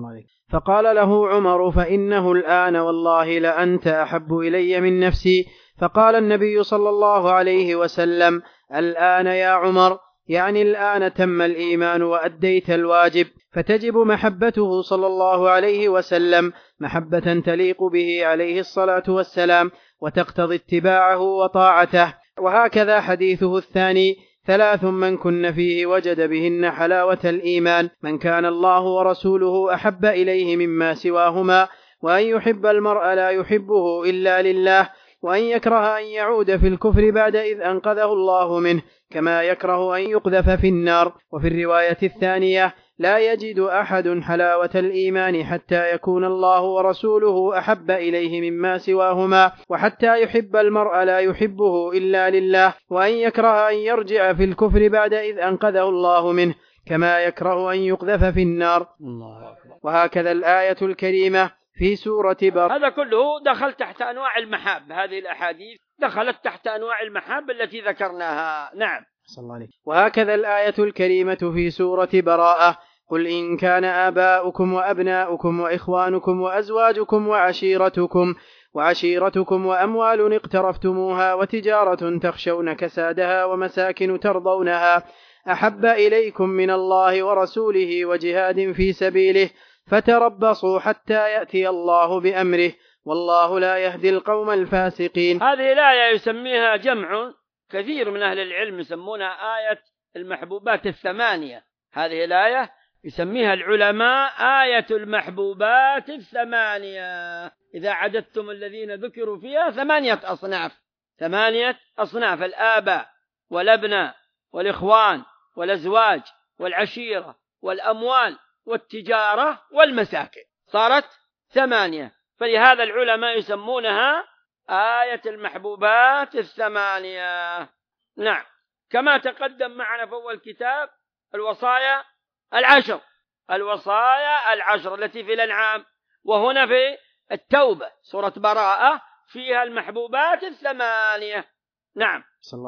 فقال له عمر: فإنه الآن والله لأنت أحب إلي من نفسي. فقال النبي صلى الله عليه وسلم: الآن يا عمر، يعني الآن تم الإيمان وأديت الواجب، فتجب محبته صلى الله عليه وسلم محبة تليق به عليه الصلاة والسلام وتقتضي اتباعه وطاعته. وهكذا حديثه الثاني ثلاث من كن فيه وجد بهن حلاوة الإيمان: من كان الله ورسوله أحب إليه مما سواهما، وأن يحب المرء لا يحبه إلا لله، وأن يكره أن يعود في الكفر بعد إذ أنقذه الله منه، كما يكره أن يقذف في النار. وفي الرواية الثانية: لا يجد أحد حلاوة الإيمان حتى يكون الله ورسوله أحب إليه مما سواهما، وحتى يحب المرء لا يحبه إلا لله، وأن يكره أن يرجع في الكفر بعد إذ أنقذه الله منه، كما يكره أن يقذف في النار. وهكذا الآية الكريمة في سورة بر. هذا كله دخل تحت أنواع المحاب، هذه الأحاديث دخلت تحت أنواع المحاب التي ذكرناها. نعم. وهكذا الآية الكريمة في سورة براءة: قل إن كان آباؤكم وأبناؤكم وإخوانكم وأزواجكم وعشيرتكم وعشيرتكم وأموال اقترفتموها وتجارة تخشون كسادها ومساكن ترضونها أحب إليكم من الله ورسوله وجهاد في سبيله فتربصوا حتى يأتي الله بأمره والله لا يهدي القوم الفاسقين. هذه الآية يسميها جمع كثير من أهل العلم يسمونها آية المحبوبات الثمانية. هذه الآية يسميها العلماء آية المحبوبات الثمانية. إذا عددتم الذين ذكروا فيها ثمانية أصناف، ثمانية أصناف: الآباء والأبناء والإخوان والأزواج والعشيرة والأموال والتجارة والمساكن، صارت ثمانية. فلهذا العلماء يسمونها آية المحبوبات الثمانية. نعم. كما تقدم معنا في أول كتاب الوصايا العشر، الوصايا العشر التي في الأنعام، وهنا في التوبة سورة براءة فيها المحبوبات الثمانية. نعم.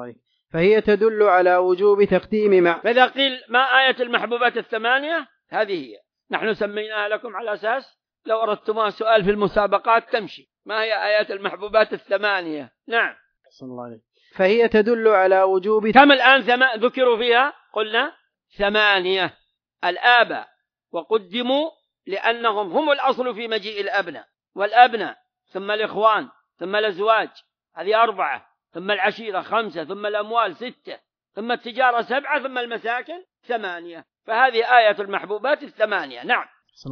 فهي تدل على وجوب تقديم مع. فإذا قيل ما آية المحبوبات الثمانية، هذه هي. نحن سميناها لكم على أساس لو أردتمها سؤال في المسابقات تمشي. ما هي آيات المحبوبات الثمانية؟ نعم. فهي تدل على وجوب. كم الآن ثم... ذكروا فيها؟ قلنا ثمانية. الآباء وقدموا لأنهم هم الأصل في مجيء الأبناء، والأبناء ثم الإخوان ثم الأزواج، هذه أربعة، ثم العشيرة خمسة، ثم الأموال ستة، ثم التجارة سبعة، ثم المساكن ثمانية. فهذه آية المحبوبات الثمانية. نعم.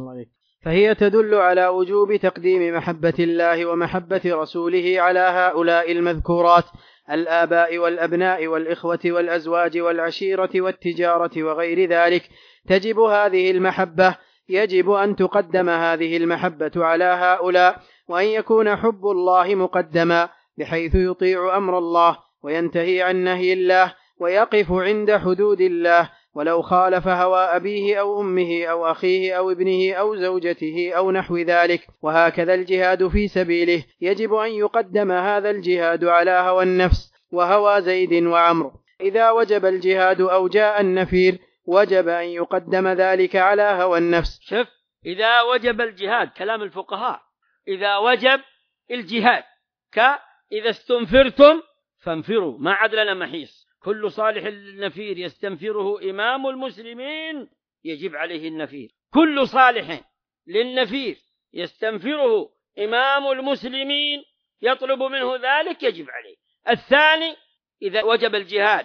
فهي تدل على وجوب تقديم محبة الله ومحبة رسوله على هؤلاء المذكورات: الآباء والأبناء والإخوة والأزواج والعشيرة والتجارة وغير ذلك. تجب هذه المحبة، يجب أن تقدم هذه المحبة على هؤلاء، وأن يكون حب الله مقدما بحيث يطيع أمر الله وينتهي عن نهي الله ويقف عند حدود الله، ولو خالف هوى أبيه أو أمه أو أخيه أو ابنه أو زوجته أو نحو ذلك. وهكذا الجهاد في سبيله، يجب أن يقدم هذا الجهاد على هوى النفس وهوى زيد وعمر. إذا وجب الجهاد أو جاء النفير وجب أن يقدم ذلك على هوى النفس. شوف، إذا وجب الجهاد، كلام الفقهاء، إذا وجب الجهاد كإذا استنفرتم فانفروا ما عاد لنا محيص. كل صالح للنفير يستنفره إمام المسلمين يجب عليه النفير. كل صالح للنفير يستنفره إمام المسلمين يطلب منه ذلك يجب عليه. الثاني إذا وجب الجهاد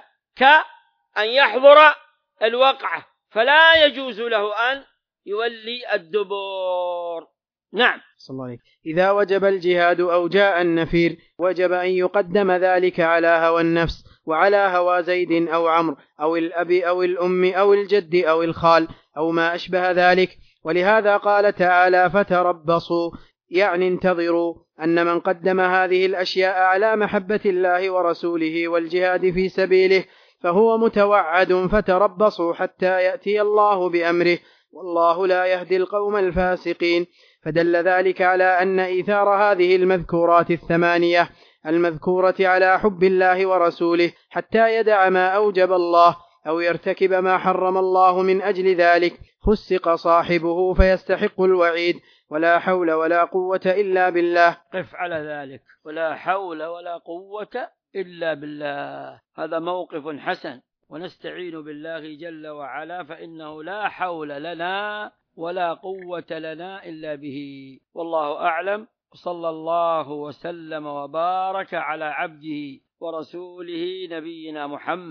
كأن يحضر الوقعة فلا يجوز له أن يولي الدبور. نعم. إذا وجب الجهاد أو جاء النفير وجب أن يقدم ذلك على هوى النفس وعلى هوى زيد أو عمرو أو الأب أو الأم أو الجد أو الخال أو ما أشبه ذلك. ولهذا قال تعالى: فتربصوا، يعني انتظروا، أن من قدم هذه الأشياء على محبة الله ورسوله والجهاد في سبيله فهو متوعد، فتربصوا حتى يأتي الله بأمره والله لا يهدي القوم الفاسقين. فدل ذلك على أن إيثار هذه المذكورات الثمانية المذكورة على حب الله ورسوله حتى يدع ما أوجب الله أو يرتكب ما حرم الله من أجل ذلك فسق صاحبه فيستحق الوعيد. ولا حول ولا قوة إلا بالله. قف على ذلك، ولا حول ولا قوة إلا بالله. هذا موقف حسن، ونستعين بالله جل وعلا، فإنه لا حول لنا ولا قوة لنا إلا به. والله أعلم، صلى الله وسلم وبارك على عبده ورسوله نبينا محمد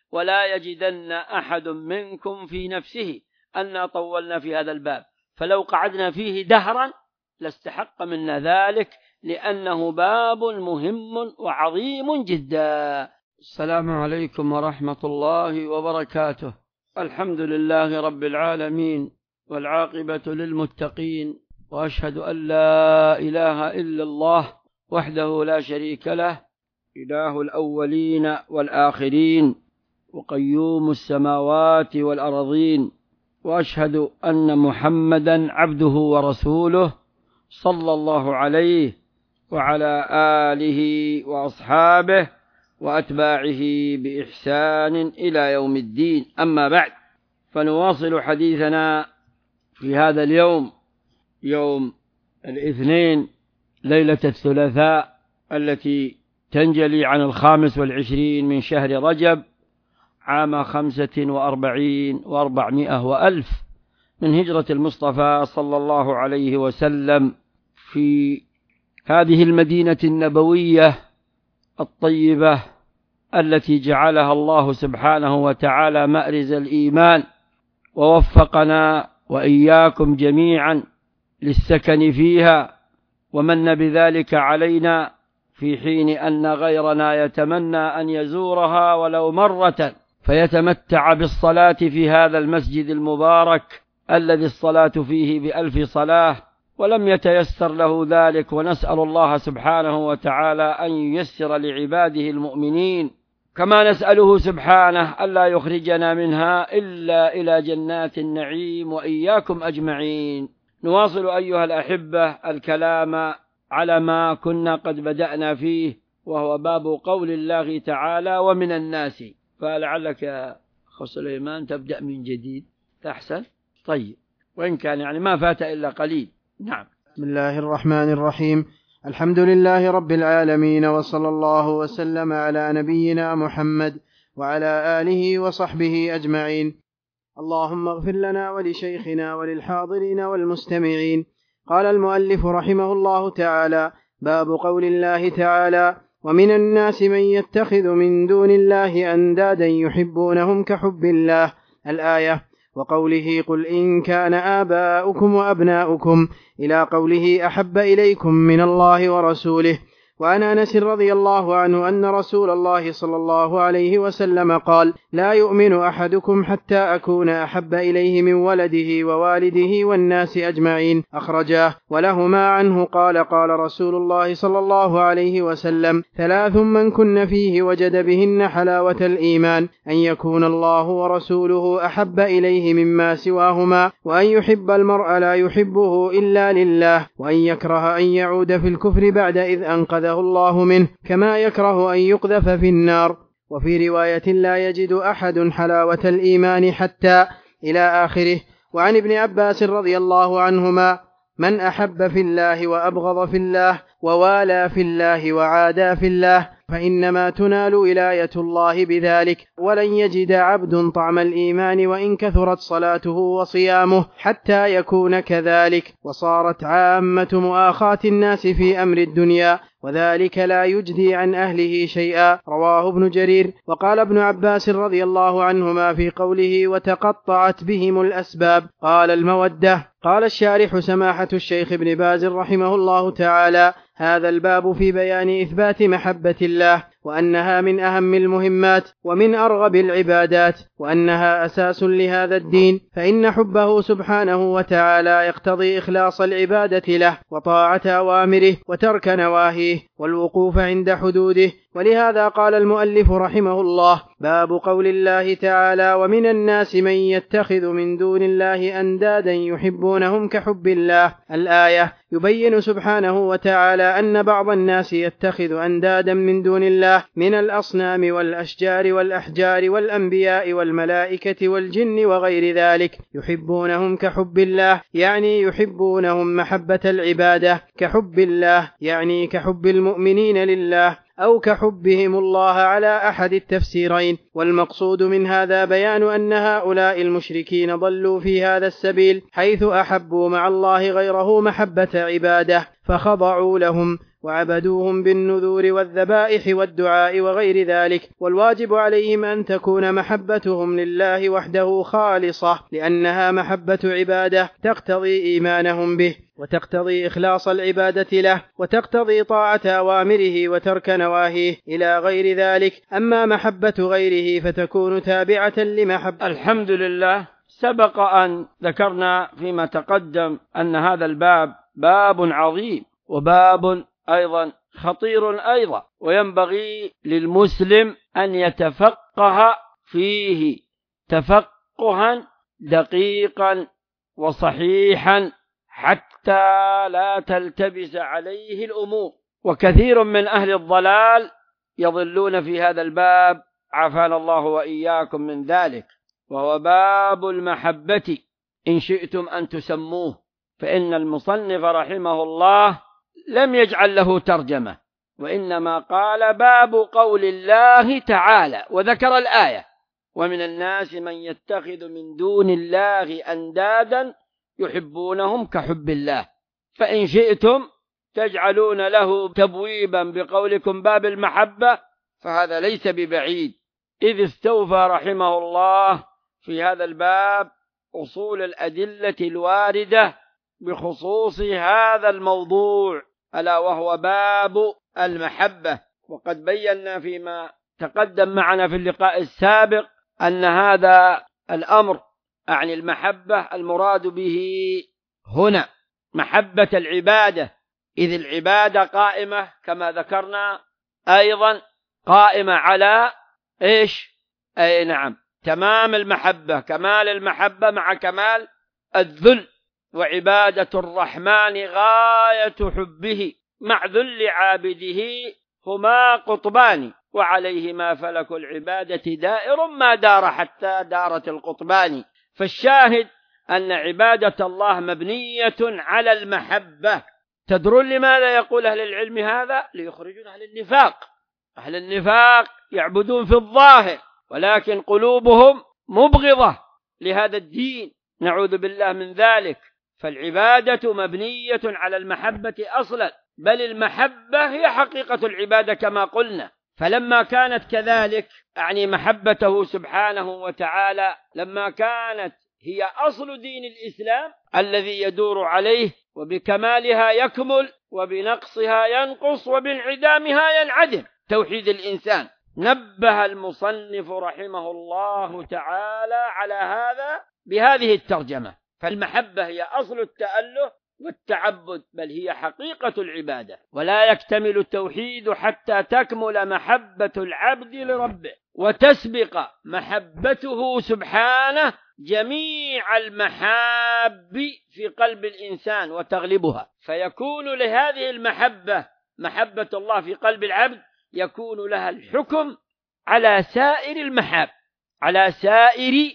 ولا يجدن أحد منكم في نفسه أننا طولنا في هذا الباب، فلو قعدنا فيه دهرا لاستحق منا ذلك، لأنه باب مهم وعظيم جدا. السلام عليكم ورحمة الله وبركاته. الحمد لله رب العالمين، والعاقبة للمتقين، وأشهد أن لا إله إلا الله وحده لا شريك له، إله الأولين والآخرين، وقيوم السماوات والأرضين، وأشهد أن محمدا عبده ورسوله صلى الله عليه وعلى آله وأصحابه وأتباعه بإحسان إلى يوم الدين. أما بعد، فنواصل حديثنا في هذا اليوم، يوم الاثنين ليلة الثلاثاء التي تنجلي عن الخامس والعشرين من شهر رجب عام خمسة وأربعين وأربعمائة وألف من هجرة المصطفى صلى الله عليه وسلم، في هذه المدينة النبوية الطيبة التي جعلها الله سبحانه وتعالى مأرز الإيمان، ووفقنا وإياكم جميعا للسكن فيها، ومن بذلك علينا في حين أن غيرنا يتمنى أن يزورها ولو مرة فيتمتع بالصلاة في هذا المسجد المبارك الذي الصلاة فيه بألف صلاة، ولم يتيسر له ذلك، ونسأل الله سبحانه وتعالى أن ييسر لعباده المؤمنين، كما نسأله سبحانه ألا يخرجنا منها إلا إلى جنات النعيم وإياكم أجمعين. نواصل أيها الأحبة الكلام على ما كنا قد بدأنا فيه، وهو باب قول الله تعالى ومن الناس. فلعلك يا أخو سليمان تبدأ من جديد أحسن. طيب، وإن كان يعني ما فات إلا قليل. نعم. بسم الله الرحمن الرحيم. الحمد لله رب العالمين، وصلى الله وسلم على نبينا محمد وعلى آله وصحبه أجمعين. اللهم اغفر لنا ولشيخنا وللحاضرين والمستمعين. قال المؤلف رحمه الله تعالى: باب قول الله تعالى: ومن الناس من يتخذ من دون الله أندادا يحبونهم كحب الله، الآية. وقوله: قل إن كان آباؤكم وأبناؤكم، إلى قوله: أحب إليكم من الله ورسوله. وعن أنس رضي الله عنه أن رسول الله صلى الله عليه وسلم قال: لا يؤمن أحدكم حتى أكون أحب إليه من ولده ووالده والناس أجمعين، أخرجاه. ولهما عنه قال: قال رسول الله صلى الله عليه وسلم: ثلاث من كن فيه وجد بهن حلاوة الإيمان: أن يكون الله ورسوله أحب إليه مما سواهما، وأن يحب المرء لا يحبه إلا لله، وأن يكره أن يعود في الكفر بعد إذ أنقذ الله منه، كما يكره أن يقذف في النار. وفي رواية: لا يجد أحد حلاوة الإيمان حتى، إلى آخره. وعن ابن عباس رضي الله عنهما: من أحب في الله وأبغض في الله ووالى في الله وعادى في الله فإنما تنال ولاية الله بذلك، ولن يجد عبد طعم الإيمان وإن كثرت صلاته وصيامه حتى يكون كذلك. وصارت عامة مؤاخاة الناس في أمر الدنيا، وذلك لا يجدي عن أهله شيئا، رواه ابن جرير. وقال ابن عباس رضي الله عنهما في قوله: وتقطعت بهم الأسباب، قال: المودة. قال الشارح سماحة الشيخ ابن باز رحمه الله تعالى: هذا الباب في بيان إثبات محبة الله، وأنها من أهم المهمات ومن أرغب العبادات، وأنها أساس لهذا الدين، فإن حبه سبحانه وتعالى يقتضي إخلاص العبادة له وطاعة أوامره وترك نواهيه والوقوف عند حدوده. ولهذا قال المؤلف رحمه الله: باب قول الله تعالى: ومن الناس من يتخذ من دون الله أندادا يحبونهم كحب الله، الآية. يبين سبحانه وتعالى أن بعض الناس يتخذ أندادا من دون الله من الأصنام والأشجار والأحجار والأنبياء والملائكة والجن وغير ذلك، يحبونهم كحب الله، يعني يحبونهم محبة العبادة، كحب الله يعني كحب المؤمنين لله، أو كحبهم الله على أحد التفسيرين. والمقصود من هذا بيان أن هؤلاء المشركين ضلوا في هذا السبيل، حيث أحبوا مع الله غيره محبة عباده فخضعوا لهم وعبدوهم بالنذور والذبائح والدعاء وغير ذلك، والواجب عليهم أن تكون محبتهم لله وحده خالصة، لأنها محبة عبادة تقتضي إيمانهم به، وتقتضي إخلاص العبادة له، وتقتضي طاعة أوامره وترك نواهيه إلى غير ذلك. أما محبة غيره فتكون تابعة لمحبة. الحمد لله. سبق أن ذكرنا فيما تقدم أن هذا الباب باب عظيم، وباب أيضا خطير أيضا، وينبغي للمسلم أن يتفقه فيه تفقها دقيقا وصحيحا حتى لا تلتبس عليه الأمور. وكثير من أهل الضلال يضلون في هذا الباب، عافانا الله وإياكم من ذلك، وهو باب المحبة إن شئتم أن تسموه، فإن المصنف رحمه الله لم يجعل له ترجمة، وإنما قال باب قول الله تعالى، وذكر الآية: ومن الناس من يتخذ من دون الله أندادا يحبونهم كحب الله. فإن شئتم تجعلون له تبويبا بقولكم باب المحبة، فهذا ليس ببعيد، إذ استوفى رحمه الله في هذا الباب أصول الأدلة الواردة بخصوص هذا الموضوع، ألا وهو باب المحبة. وقد بينا فيما تقدم معنا في اللقاء السابق أن هذا الأمر أعني المحبة المراد به هنا محبة العبادة، إذ العبادة قائمة كما ذكرنا أيضا قائمة على إيش؟ أي نعم، تمام المحبة، كمال المحبة مع كمال الذل. وعبادة الرحمن غاية حبه مع ذل عابده هما قطبان، وعليهما فلك العبادة دائر ما دار حتى دارت القطبان. فالشاهد أن عبادة الله مبنية على المحبة. تدرون لماذا يقول أهل العلم هذا؟ ليخرجون أهل النفاق. أهل النفاق يعبدون في الظاهر ولكن قلوبهم مبغضة لهذا الدين، نعوذ بالله من ذلك. فالعبادة مبنية على المحبة أصلا، بل المحبة هي حقيقة العبادة كما قلنا. فلما كانت كذلك، أعني محبته سبحانه وتعالى لما كانت هي أصل دين الإسلام الذي يدور عليه، وبكمالها يكمل وبنقصها ينقص وبانعدامها ينعدم توحيد الإنسان، نبه المصنف رحمه الله تعالى على هذا بهذه الترجمة. فالمحبة هي أصل التأله والتعبد، بل هي حقيقة العبادة، ولا يكتمل التوحيد حتى تكمل محبة العبد لربه وتسبق محبته سبحانه جميع المحاب في قلب الإنسان وتغلبها، فيكون لهذه المحبة محبة الله في قلب العبد، يكون لها الحكم على سائر المحاب، على سائر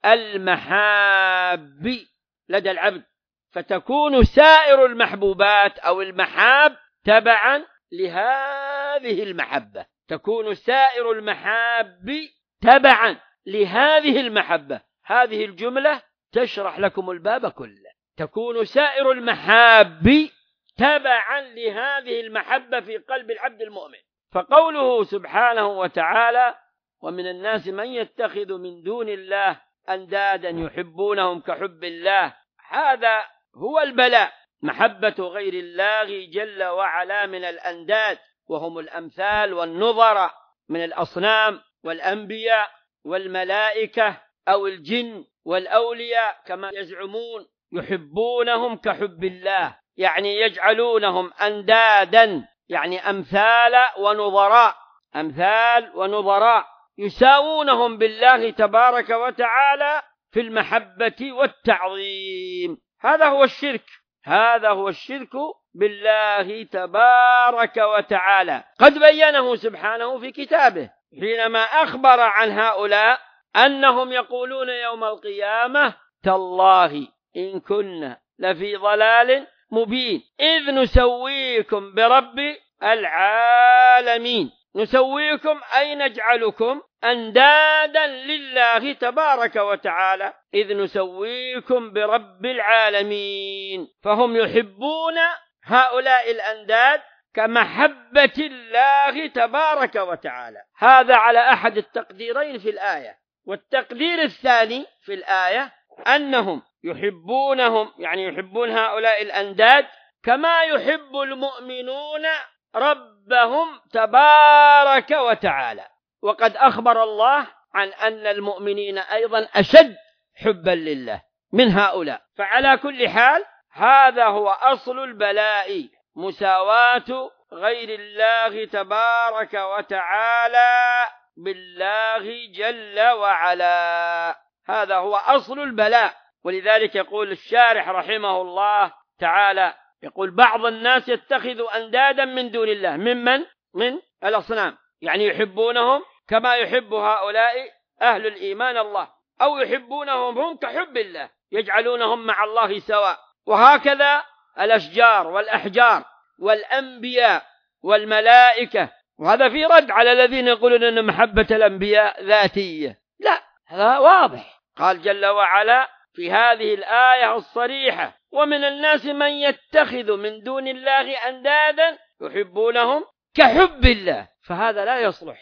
المحاب لدى العبد، فتكون سائر المحبوبات أو المحاب تبعا لهذه المحبة، تكون سائر المحاب تبعا لهذه المحبة. هذه الجملة تشرح لكم الباب كله. تكون سائر المحاب تبعا لهذه المحبة في قلب العبد المؤمن. فقوله سبحانه وتعالى: ومن الناس من يتخذ من دون الله أندادا يحبونهم كحب الله، هذا هو البلاء، محبة غير الله جل وعلا من الأنداد، وهم الأمثال والنظر من الأصنام والأنبياء والملائكة أو الجن والأولياء كما يزعمون، يحبونهم كحب الله، يعني يجعلونهم أندادا، يعني أمثال ونظراء، أمثال ونظراء يساوونهم بالله تبارك وتعالى في المحبة والتعظيم. هذا هو الشرك، هذا هو الشرك بالله تبارك وتعالى. قد بينه سبحانه في كتابه حينما أخبر عن هؤلاء أنهم يقولون يوم القيامة: تالله إن كنا لفي ضلال مبين إذ نسويكم برب العالمين. نسويكم أي نجعلكم أندادا لله تبارك وتعالى، إذ نسويكم برب العالمين. فهم يحبون هؤلاء الأنداد كمحبة الله تبارك وتعالى. هذا على أحد التقديرين في الآية. والتقدير الثاني في الآية أنهم يحبونهم، يعني يحبون هؤلاء الأنداد كما يحب المؤمنون ربهم تبارك وتعالى. وقد أخبر الله عن أن المؤمنين أيضا أشد حبا لله من هؤلاء. فعلى كل حال هذا هو أصل البلاء، مساواة غير الله تبارك وتعالى بالله جل وعلا. هذا هو أصل البلاء. ولذلك يقول الشارح رحمه الله تعالى، يقول بعض الناس يتخذ أندادا من دون الله، ممن من الأصنام، يعني يحبونهم كما يحب هؤلاء أهل الإيمان الله، أو يحبونهم هم كحب الله، يجعلونهم مع الله سواء. وهكذا الأشجار والأحجار والأنبياء والملائكة. وهذا في رد على الذين يقولون أن محبة الأنبياء ذاتية. لا، هذا واضح. قال جل وعلا في هذه الآية الصريحة: ومن الناس من يتخذ من دون الله أندادا يحبونهم كحب الله. فهذا لا يصلح،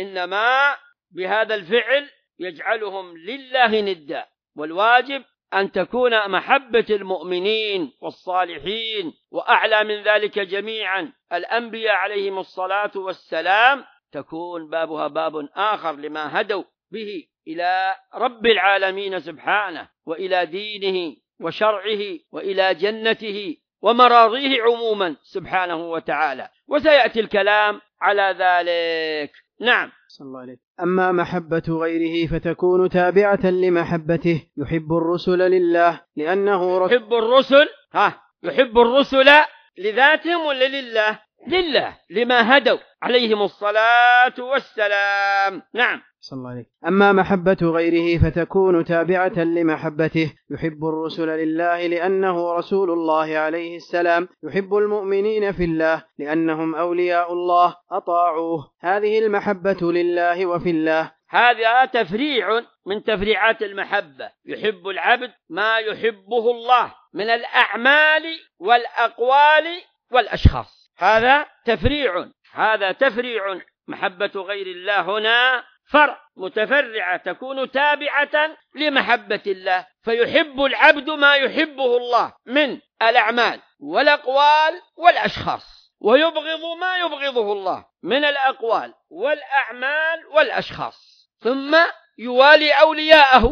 وإنما بهذا الفعل يجعلهم لله ندا. والواجب أن تكون محبة المؤمنين والصالحين وأعلى من ذلك جميعا الأنبياء عليهم الصلاة والسلام، تكون بابها باب آخر لما هدوا به إلى رب العالمين سبحانه، وإلى دينه وشرعه، وإلى جنته ومراضيه عموما سبحانه وتعالى. وسيأتي الكلام على ذلك. نعم. صلى الله عليه. أما محبة غيره فتكون تابعة لمحبته. يحب الرسل لله لأنه رسول. يحب الرسل ها يحب الرسل لذاتهم ولا لله؟ لله، لما هدوا عليهم الصلاة والسلام. نعم. صلى الله عليه. أما محبة غيره فتكون تابعة لمحبته. يحب الرسل لله لأنه رسول الله عليه السلام. يحب المؤمنين في الله لأنهم أولياء الله أطاعوه. هذه المحبة لله وفي الله. هذا تفريع من تفريعات المحبة. يحب العبد ما يحبه الله من الأعمال والأقوال والأشخاص. هذا تفريع هذا تفريع محبة غير الله هنا فرع متفرعة تكون تابعة لمحبة الله. فيحب العبد ما يحبه الله من الأعمال والأقوال والأشخاص، ويبغض ما يبغضه الله من الأقوال والأعمال والأشخاص، ثم يوالي أولياءه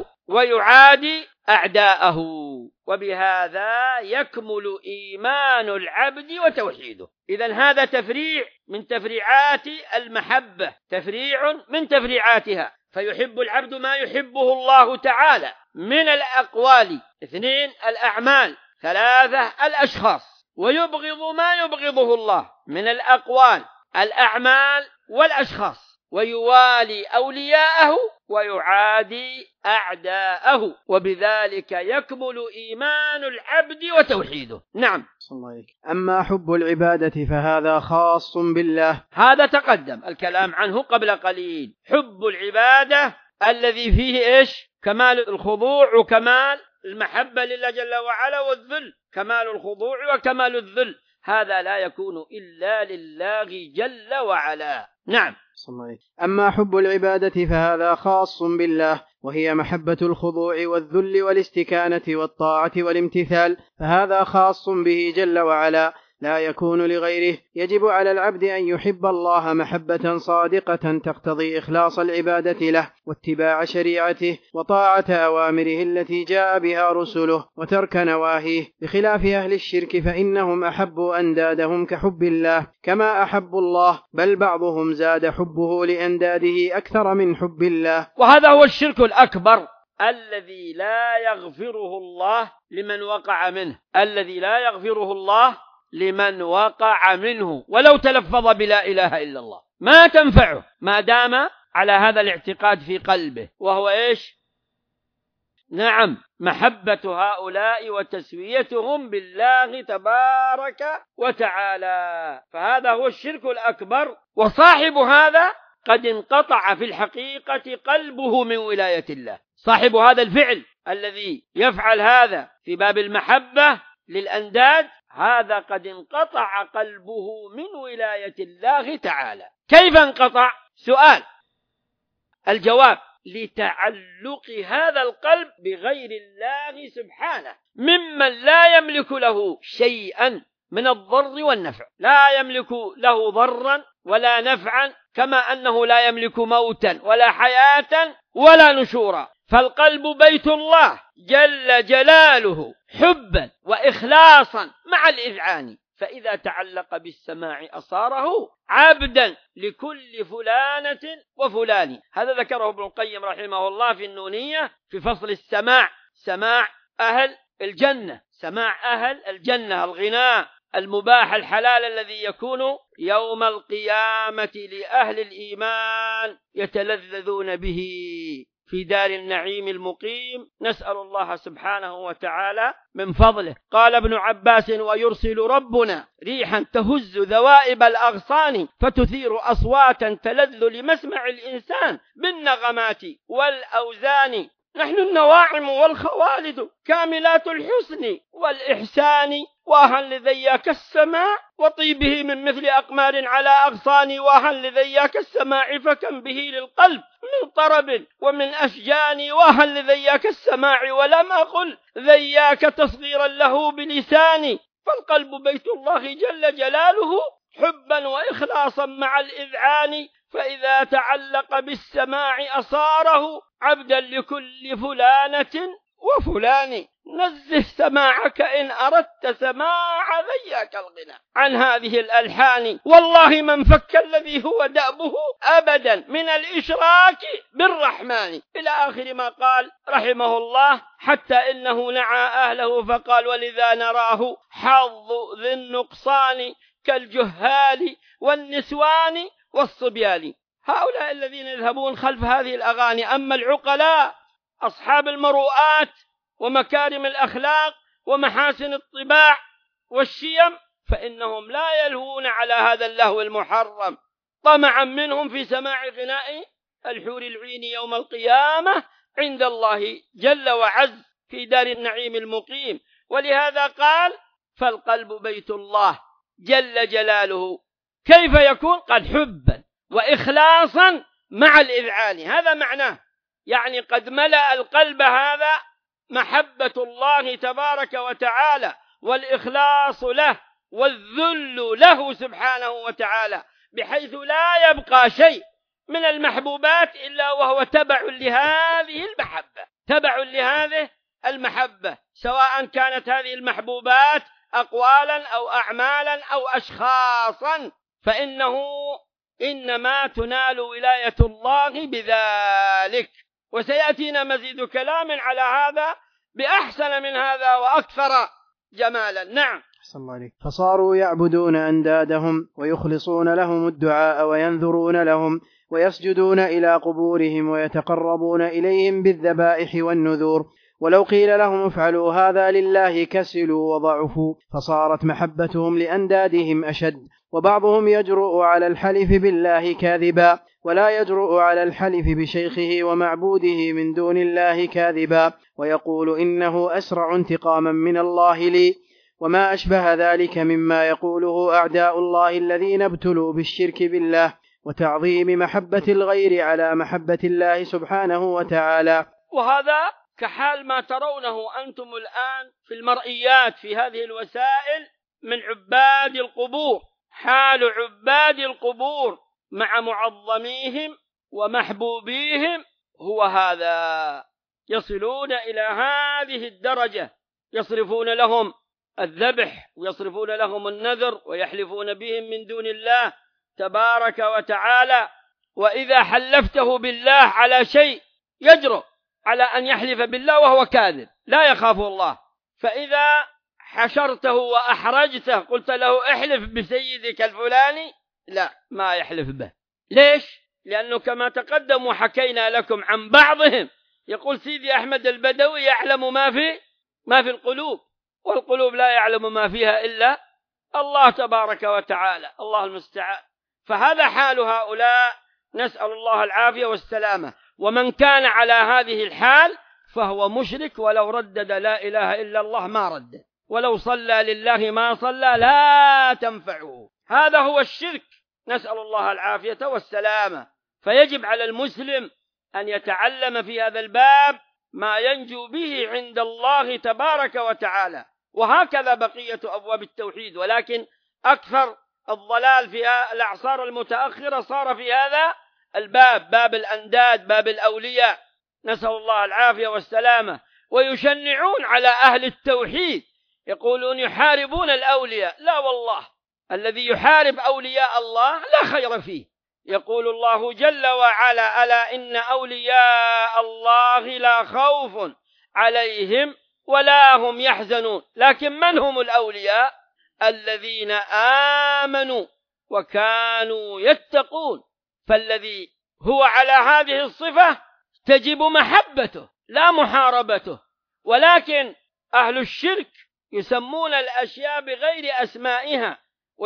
ويعادي أعداءه. وبهذا يكمل إيمان العبد وتوحيده. إذن هذا تفريع من تفريعات المحبة، تفريع من تفريعاتها. فيحب العبد ما يحبه الله تعالى من الأقوال، اثنين الأعمال، ثلاثة الأشخاص، ويبغض ما يبغضه الله من الأقوال الأعمال والأشخاص، ويوالي أولياءه ويعادي أعداءه. وبذلك يكمل إيمان العبد وتوحيده. نعم. صلى الله عليه. أما حب العبادة فهذا خاص بالله. هذا تقدم الكلام عنه قبل قليل. حب العبادة الذي فيه إيش؟ كمال الخضوع وكمال المحبة لله جل وعلا، والذل، كمال الخضوع وكمال الذل، هذا لا يكون إلا لله جل وعلا. نعم. صلى الله عليه. أما حب العبادة فهذا خاص بالله، وهي محبة الخضوع والذل والاستكانة والطاعة والامتثال، فهذا خاص به جل وعلا لا يكون لغيره. يجب على العبد أن يحب الله محبة صادقة تقتضي إخلاص العبادة له واتباع شريعته وطاعة أوامره التي جاء بها رسله وترك نواهيه، بخلاف أهل الشرك فإنهم أحبوا أندادهم كحب الله كما أحبوا الله، بل بعضهم زاد حبه لأنداده أكثر من حب الله. وهذا هو الشرك الأكبر الذي لا يغفره الله لمن وقع منه، الذي لا يغفره الله لمن وقع منه ولو تلفظ بلا إله إلا الله، ما تنفعه ما دام على هذا الاعتقاد في قلبه، وهو إيش؟ نعم، محبة هؤلاء وتسويتهم بالله تبارك وتعالى. فهذا هو الشرك الأكبر، وصاحب هذا قد انقطع في الحقيقة قلبه من ولاية الله. صاحب هذا الفعل الذي يفعل هذا في باب المحبة للأنداد، هذا قد انقطع قلبه من ولاية الله تعالى. كيف انقطع؟ سؤال. الجواب: لتعلق هذا القلب بغير الله سبحانه ممن لا يملك له شيئا من الضر والنفع، لا يملك له ضرا ولا نفعا، كما أنه لا يملك موتا ولا حياة ولا نشورا. فالقلب بيت الله جل جلاله حبا وإخلاصا مع الإذعان، فإذا تعلق بالسماع أصاره عبدا لكل فلانة وفلان. هذا ذكره ابن القيم رحمه الله في النونية في فصل السماع، سماع أهل الجنة، سماع أهل الجنة، الغناء المباح الحلال الذي يكون يوم القيامة لأهل الإيمان يتلذذون به في دار النعيم المقيم. نسأل الله سبحانه وتعالى من فضله. قال ابن عباس: ويرسل ربنا ريحا تهز ذوائب الأغصان فتثير أصواتا تلذ لمسمع الإنسان بالنغمات والأوزان. نحن النواعم والخوالد كاملات الحسن والإحسان، واهل لذياك السماع وطيبه من مثل أقمار على أغصان، واهل لذياك السماع فكم به للقلب من طرب ومن أشجان، واهل لذياك السماع ولم أقل ذياك تصغيرا له بلساني. فالقلب بيت الله جل جلاله حبا وإخلاصا مع الإذعان، فإذا تعلق بالسماع أصاره عبدا لكل فلانة وفلان. نزه سماعك إن أردت سماع ذياك الغنى عن هذه الألحان، والله من فك الذي هو دأبه أبدا من الإشراك بالرحمن، إلى آخر ما قال رحمه الله. حتى إنه نعى أهله فقال: ولذا نراه حظ ذي النقصان كالجهال والنسوان والصبيان. هؤلاء الذين يذهبون خلف هذه الأغاني. أما العقلاء أصحاب المروءات ومكارم الأخلاق ومحاسن الطباع والشيم فإنهم لا يلهون على هذا اللهو المحرم طمعا منهم في سماع غناء الحور العين يوم القيامة عند الله جل وعز في دار النعيم المقيم. ولهذا قال: فالقلب بيت الله جل جلاله. كيف يكون؟ قد حبا وإخلاصا مع الإذعان. هذا معناه، يعني قد ملأ القلب هذا محبة الله تبارك وتعالى والإخلاص له والذل له سبحانه وتعالى، بحيث لا يبقى شيء من المحبوبات إلا وهو تبع لهذه المحبة، تبع لهذه المحبة، سواء كانت هذه المحبوبات أقوالا أو أعمالا أو أشخاصا، فإنه إنما تنال ولاية الله بذلك. وسيأتينا مزيد كلام على هذا بأحسن من هذا وأكثر جمالا. نعم. أحسن الله عليك. فصاروا يعبدون أندادهم ويخلصون لهم الدعاء وينذرون لهم ويسجدون إلى قبورهم ويتقربون إليهم بالذبائح والنذور، ولو قيل لهم افعلوا هذا لله كسلوا وضعفوا، فصارت محبتهم لأندادهم أشد. وبعضهم يجرؤ على الحلف بالله كاذبا، ولا يجرؤ على الحلف بشيخه ومعبوده من دون الله كاذبا، ويقول إنه أسرع انتقاما من الله لي، وما أشبه ذلك مما يقوله أعداء الله الذين ابتلوا بالشرك بالله وتعظيم محبة الغير على محبة الله سبحانه وتعالى. وهذا كحال ما ترونه أنتم الآن في المرئيات في هذه الوسائل من عباد القبور. حال عباد القبور مع معظميهم ومحبوبيهم هو هذا، يصلون إلى هذه الدرجة، يصرفون لهم الذبح ويصرفون لهم النذر ويحلفون بهم من دون الله تبارك وتعالى. وإذا حلفته بالله على شيء يجرؤ على أن يحلف بالله وهو كاذب لا يخاف الله، فإذا حشرته وأحرجته قلت له احلف بسيدك الفلاني، لا، ما يحلف به. ليش؟ لأنه كما تقدم وحكينا لكم عن بعضهم يقول سيدي أحمد البدوي يعلم ما في ما في القلوب، والقلوب لا يعلم ما فيها إلا الله تبارك وتعالى، الله المستعان. فهذا حال هؤلاء، نسأل الله العافية والسلامة. ومن كان على هذه الحال فهو مشرك، ولو ردد لا إله إلا الله ما رد، ولو صلى لله ما صلى لا تنفعه. هذا هو الشرك، نسأل الله العافية والسلامة. فيجب على المسلم أن يتعلم في هذا الباب ما ينجو به عند الله تبارك وتعالى. وهكذا بقية أبواب التوحيد، ولكن أكثر الضلال في الأعصار المتأخرة صار في هذا الباب، باب الأنداد، باب الأولياء، نسأل الله العافية والسلامة. ويشنعون على أهل التوحيد، يقولون يحاربون الأولياء. لا والله، الذي يحارب أولياء الله لا خير فيه. يقول الله جل وعلا: ألا إن أولياء الله لا خوف عليهم ولا هم يحزنون. لكن من هم الأولياء؟ الذين آمنوا وكانوا يتقون. فالذي هو على هذه الصفة تجب محبته لا محاربته. ولكن أهل الشرك يسمون الأشياء بغير أسمائها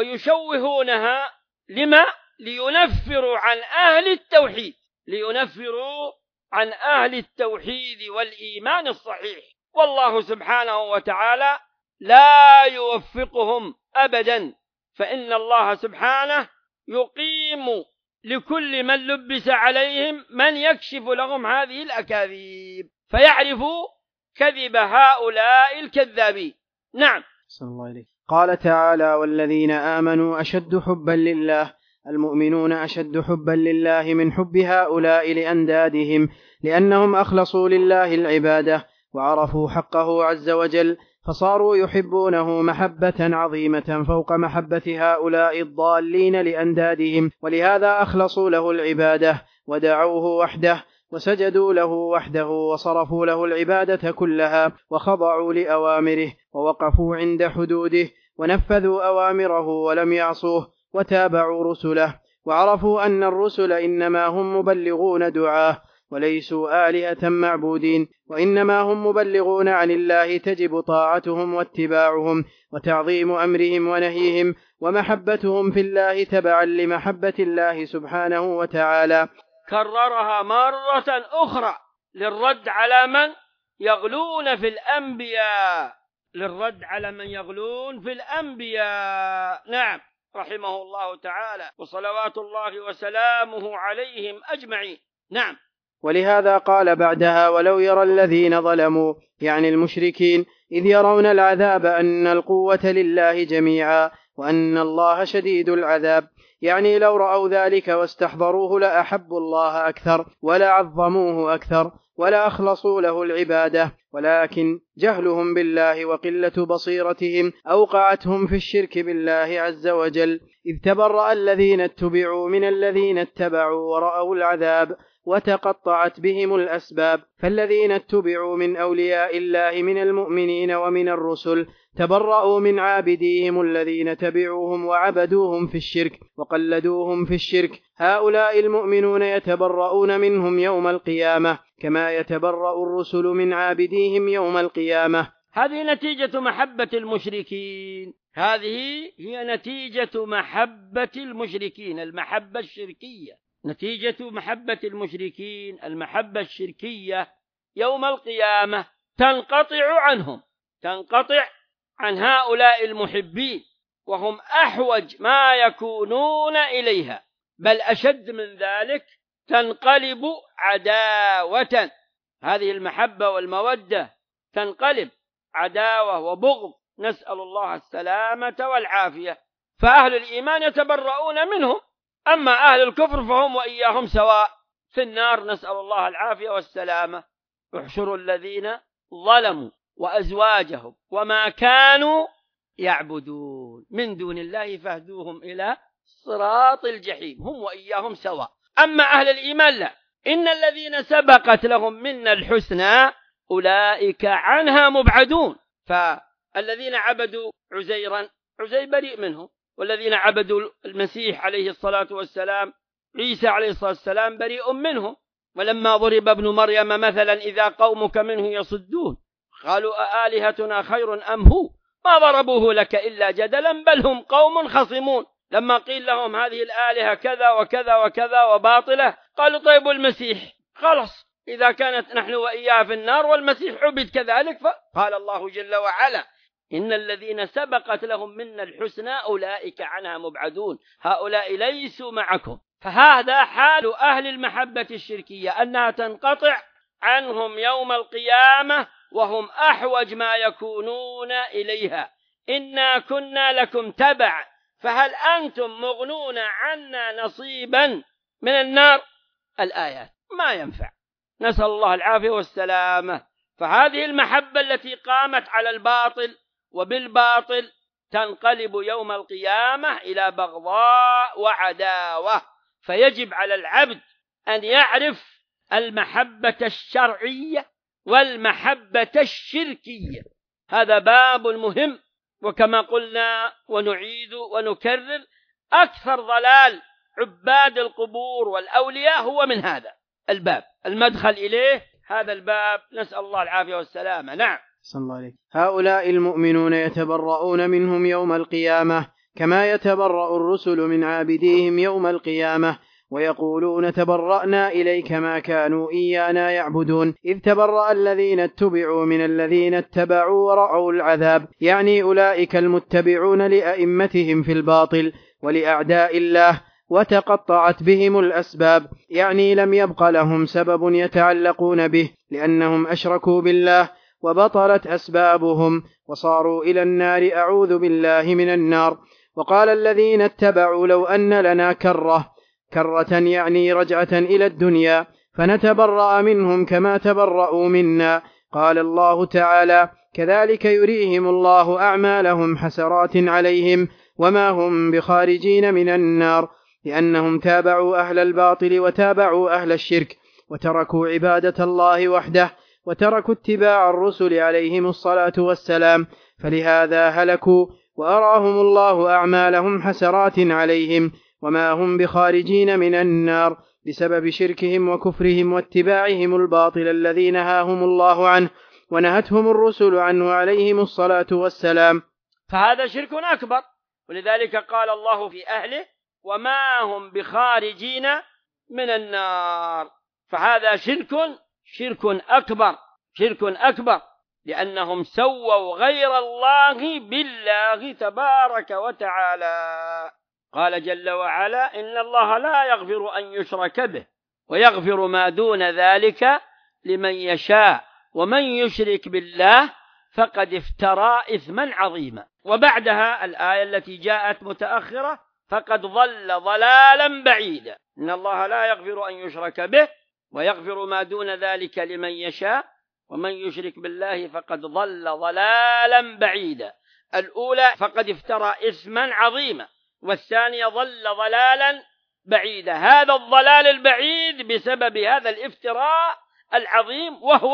ويشوهونها. لما؟ لينفروا عن أهل التوحيد، لينفروا عن أهل التوحيد والإيمان الصحيح. والله سبحانه وتعالى لا يوفقهم أبدا، فإن الله سبحانه يقيم لكل من لبس عليهم من يكشف لهم هذه الأكاذيب فيعرفوا كذب هؤلاء الكذابين. نعم. صلى الله عليه. قال تعالى: والذين آمنوا أشد حبا لله. المؤمنون أشد حبا لله من حب هؤلاء لأندادهم، لأنهم أخلصوا لله العبادة وعرفوا حقه عز وجل، فصاروا يحبونه محبة عظيمة فوق محبة هؤلاء الضالين لأندادهم، ولهذا أخلصوا له العبادة ودعوه وحده وسجدوا له وحده وصرفوا له العبادة كلها وخضعوا لأوامره ووقفوا عند حدوده ونفذوا أوامره ولم يعصوه وتابعوا رسله، وعرفوا أن الرسل إنما هم مبلغون دعاه وليسوا آلهة معبودين، وإنما هم مبلغون عن الله تجب طاعتهم واتباعهم وتعظيم أمرهم ونهيهم ومحبتهم في الله تبعا لمحبة الله سبحانه وتعالى. كررها مرة أخرى للرد على من يغلون في الأنبياء، للرد على من يغلون في الأنبياء. نعم، رحمه الله تعالى وصلوات الله وسلامه عليهم أجمعين. نعم. ولهذا قال بعدها: ولو يرى الذين ظلموا، يعني المشركين، إذ يرون العذاب أن القوة لله جميعا وأن الله شديد العذاب، يعني لو رأوا ذلك واستحضروه لأحبوا الله أكثر ولا عظموه أكثر ولا أخلصوا له العبادة، ولكن جهلهم بالله وقلة بصيرتهم أوقعتهم في الشرك بالله عز وجل، إذ تبرأ الذين اتبعوا من الذين اتبعوا ورأوا العذاب وتقطعت بهم الأسباب. فالذين اتبعوا من أولياء الله من المؤمنين ومن الرسل تبرأوا من عابديهم الذين تبعوهم وعبدوهم في الشرك وقلدوهم في الشرك. هؤلاء المؤمنون يتبرؤون منهم يوم القيامة كما يتبرأ الرسل من عابديهم يوم القيامة. هذه نتيجة محبة المشركين، هذه هي نتيجة محبة المشركين، المحبة الشركية، نتيجة محبة المشركين المحبة الشركية. يوم القيامة تنقطع عنهم، تنقطع عن هؤلاء المحبين، وهم أحوج ما يكونون إليها، بل أشد من ذلك تنقلب عداوة. هذه المحبة والمودة تنقلب عداوة وبغض، نسأل الله السلامة والعافية. فأهل الإيمان يتبرؤون منهم، أما أهل الكفر فهم وإياهم سواء في النار، نسأل الله العافية والسلامة. احشروا الذين ظلموا وأزواجهم وما كانوا يعبدون من دون الله فاهدوهم إلى صراط الجحيم، هم وإياهم سواء. أما أهل الإيمان لا، إن الذين سبقت لهم منا الحسنى أولئك عنها مبعدون. فالذين عبدوا عزيرا، عزير بريء منهم، والذين عبدوا المسيح عليه الصلاة والسلام، عيسى عليه الصلاة والسلام، بريء منهم. ولما ضرب ابن مريم مثلا إذا قومك منه يصدون قالوا أآلهتنا خير أم هو ما ضربوه لك إلا جدلا بل هم قوم خصمون. لما قيل لهم هذه الآلهة كذا وكذا وكذا وباطلة قالوا طيب المسيح، خلص إذا كانت نحن وإياه في النار والمسيح عبد كذلك. فقال الله جل وعلا إن الذين سبقت لهم منا الحسنى أولئك عنها مبعدون، هؤلاء ليسوا معكم. فهذا حال أهل المحبة الشركية، أنها تنقطع عنهم يوم القيامة وهم أحوج ما يكونون إليها. إنا كنا لكم تبع فهل أنتم مغنون عنا نصيبا من النار؟ الآيات ما ينفع، نسأل الله العافية والسلامة. فهذه المحبة التي قامت على الباطل وبالباطل تنقلب يوم القيامة إلى بغضاء وعداوة. فيجب على العبد أن يعرف المحبة الشرعية والمحبة الشركية، هذا باب مهم. وكما قلنا ونعيد ونكرر، أكثر ضلال عباد القبور والأولياء هو من هذا الباب، المدخل إليه هذا الباب، نسأل الله العافية والسلامة. نعم. صلى الله عليه. هؤلاء المؤمنون يتبرؤون منهم يوم القيامة كما يتبرأ الرسل من عابديهم يوم القيامة، ويقولون تبرأنا إليك ما كانوا إيانا يعبدون، إذ تبرأ الذين اتبعوا من الذين اتبعوا ورأوا العذاب، يعني أولئك المتبعون لأئمتهم في الباطل ولأعداء الله، وتقطعت بهم الأسباب، يعني لم يبق لهم سبب يتعلقون به لأنهم أشركوا بالله وبطلت أسبابهم وصاروا إلى النار، أعوذ بالله من النار. وقال الذين اتبعوا لو أن لنا كرة كرة يعني رجعة إلى الدنيا فنتبرأ منهم كما تبرأوا منا. قال الله تعالى كذلك يريهم الله أعمالهم حسرات عليهم وما هم بخارجين من النار، لأنهم تابعوا أهل الباطل وتابعوا أهل الشرك وتركوا عبادة الله وحده وتركوا اتباع الرسل عليهم الصلاة والسلام، فلهذا هلكوا وأراهم الله أعمالهم حسرات عليهم وما هم بخارجين من النار بسبب شركهم وكفرهم واتباعهم الباطل الذي نهاهم الله عنه ونهتهم الرسل عنه عليهم الصلاة والسلام. فهذا شرك أكبر، ولذلك قال الله في أهله وما هم بخارجين من النار. فهذا شرك شرك أكبر شرك أكبر لأنهم سووا غير الله بالله تبارك وتعالى. قال جل وعلا إن الله لا يغفر أن يشرك به ويغفر ما دون ذلك لمن يشاء ومن يشرك بالله فقد افترى إثما عظيما. وبعدها الآية التي جاءت متأخرة فقد ضل ضلالا بعيدا. إن الله لا يغفر أن يشرك به ويغفر ما دون ذلك لمن يشاء ومن يشرك بالله فقد ضل ضلالا بعيدا. الأولى فقد افترى إثما عظيما، والثانية ضل ضلالا بعيدا. هذا الضلال البعيد بسبب هذا الافتراء العظيم، وهو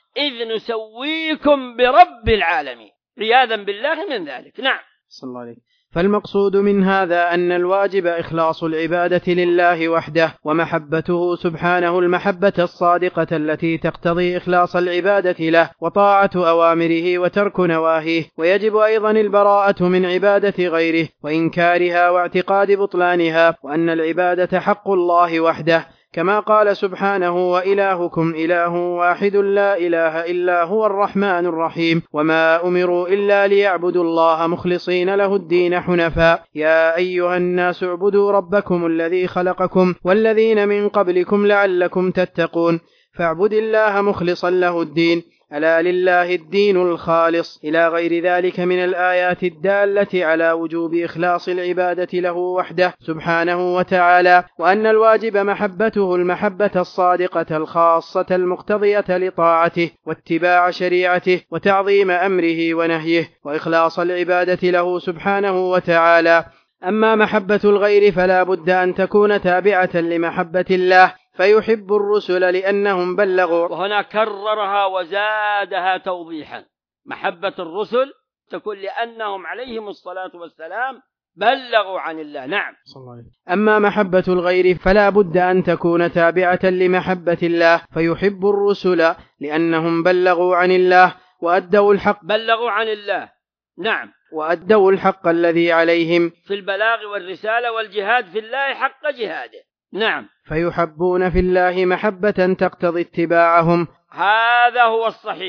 إذ نسويكم برب العالمين، عياذا بالله من ذلك. نعم. صلى الله عليه. فالمقصود من هذا أن الواجب إخلاص العبادة لله وحده ومحبته سبحانه المحبة الصادقة التي تقتضي إخلاص العبادة له وطاعة أوامره وترك نواهيه. ويجب أيضا البراءة من عبادة غيره وإنكارها واعتقاد بطلانها، وأن العبادة حق الله وحده، كما قال سبحانه وإلهكم إله واحد لا إله إلا هو الرحمن الرحيم وما أمروا إلا ليعبدوا الله مخلصين له الدين حنفاء يا أيها الناس اعبدوا ربكم الذي خلقكم والذين من قبلكم لعلكم تتقون فاعبد الله مخلصا له الدين ألا لله الدين الخالص، إلى غير ذلك من الآيات الدالة على وجوب إخلاص العبادة له وحده سبحانه وتعالى، وأن الواجب محبته المحبة الصادقة الخاصة المقتضية لطاعته واتباع شريعته وتعظيم أمره ونهيه وإخلاص العبادة له سبحانه وتعالى. أما محبة الغير فلا بد أن تكون تابعة لمحبة الله، فيحب الرسل لأنهم بلغوا. وهنا كررها وزادها توضيحا، محبة الرسل تكون لأنهم عليهم الصلاة والسلام بلغوا عن الله. نعم. أما محبة الغير فلا بد أن تكون تابعة لمحبة الله، فيحب الرسل لأنهم بلغوا عن الله وأدوا الحق بلغوا عن الله. نعم. وأدوا الحق الذي عليهم في البلاغ والرسالة والجهاد في الله حق جهاده. نعم. فيحبون في الله محبة تقتضي اتباعهم. هذا هو الصحيح،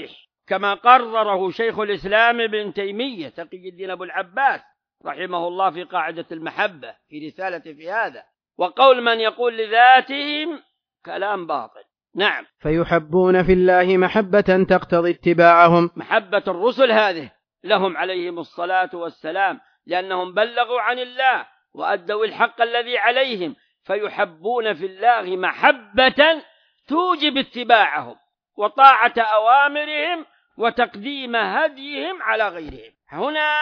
كما قرره شيخ الإسلام ابن تيمية تقي الدين أبو العباس رحمه الله في قاعدة المحبة في رسالة في هذا. وقول من يقول لذاتهم كلام باطل. نعم. فيحبون في الله محبة تقتضي اتباعهم. محبة الرسل هذه لهم عليهم الصلاة والسلام لأنهم بلغوا عن الله وأدوا الحق الذي عليهم، فيحبون في الله محبة توجب اتباعهم وطاعة أوامرهم وتقديم هديهم على غيرهم. هنا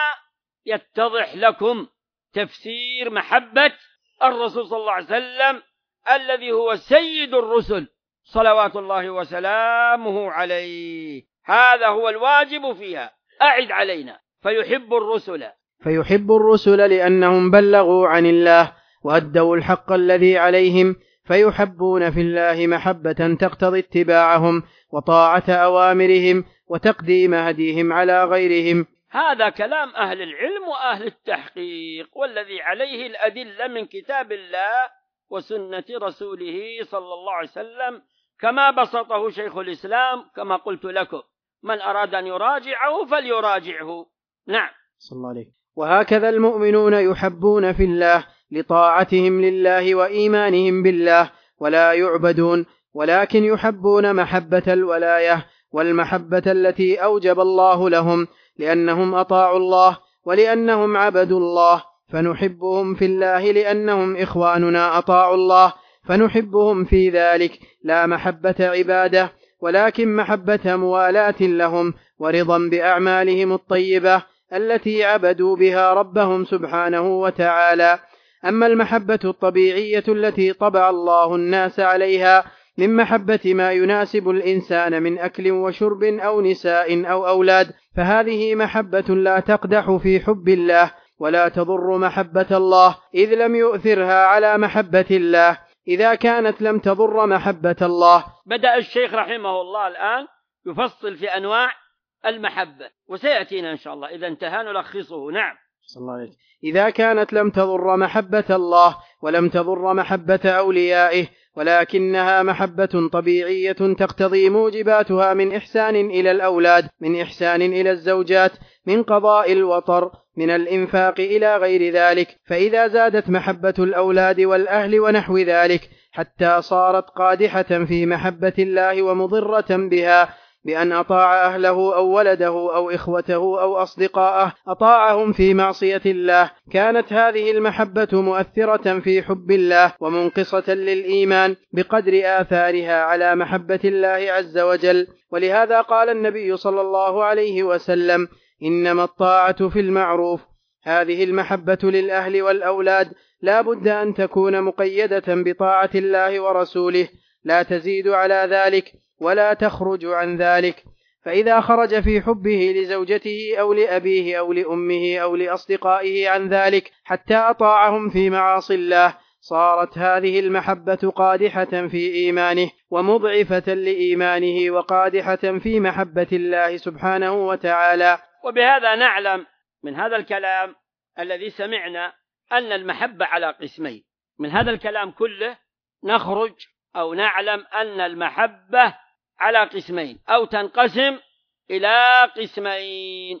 يتضح لكم تفسير محبة الرسول صلى الله عليه وسلم الذي هو سيد الرسل صلوات الله وسلامه عليه. هذا هو الواجب فيها. أعد علينا. فيحب الرسل فيحب الرسل لأنهم بلغوا عن الله وأدوا الحق الذي عليهم، فيحبون في الله محبة تقتضي اتباعهم وطاعة أوامرهم وتقديم هديهم على غيرهم. هذا كلام أهل العلم وأهل التحقيق، والذي عليه الأدلة من كتاب الله وسنة رسوله صلى الله عليه وسلم كما بسطه شيخ الإسلام كما قلت لكم. من أراد أن يراجعه فليراجعه. نعم. صلى الله عليه. وهكذا المؤمنون يحبون في الله لطاعتهم لله وإيمانهم بالله ولا يعبدون، ولكن يحبون محبة الولاية والمحبة التي أوجب الله لهم لأنهم أطاعوا الله ولأنهم عبدوا الله، فنحبهم في الله لأنهم إخواننا أطاعوا الله فنحبهم في ذلك، لا محبة عبادة ولكن محبة موالاة لهم ورضا بأعمالهم الطيبة التي عبدوا بها ربهم سبحانه وتعالى. أما المحبة الطبيعية التي طبع الله الناس عليها من محبة ما يناسب الإنسان من أكل وشرب أو نساء أو أولاد، فهذه محبة لا تقدح في حب الله ولا تضر محبة الله، إذ لم يؤثرها على محبة الله إذا كانت لم تضر محبة الله. بدأ الشيخ رحمه الله الآن يفصل في أنواع المحبة، وسيأتينا إن شاء الله إذا انتهى نلخصه. نعم. صلى الله عليه. إذا كانت لم تضر محبة الله ولم تضر محبة أوليائه، ولكنها محبة طبيعية تقتضي موجباتها من إحسان إلى الأولاد، من إحسان إلى الزوجات، من قضاء الوطر، من الإنفاق إلى غير ذلك، فإذا زادت محبة الأولاد والأهل ونحو ذلك حتى صارت قادحة في محبة الله ومضرة بها بأن أطاع أهله أو ولده أو إخوته أو أصدقاءه أطاعهم في معصية الله، كانت هذه المحبة مؤثرة في حب الله ومنقصة للإيمان بقدر آثارها على محبة الله عز وجل. ولهذا قال النبي صلى الله عليه وسلم: إنما الطاعة في المعروف. هذه المحبة للأهل والأولاد لا بد أن تكون مقيدة بطاعة الله ورسوله، لا تزيد على ذلك ولا تخرج عن ذلك، فإذا خرج في حبه لزوجته أو لأبيه أو لأمه أو لأصدقائه عن ذلك حتى أطاعهم في معاصي الله، صارت هذه المحبة قادحة في إيمانه ومضعفة لإيمانه وقادحة في محبة الله سبحانه وتعالى. وبهذا نعلم من هذا الكلام الذي سمعنا أن المحبة على قسمين. من هذا الكلام كله نخرج أو نعلم أن المحبة على قسمين أو تنقسم إلى قسمين: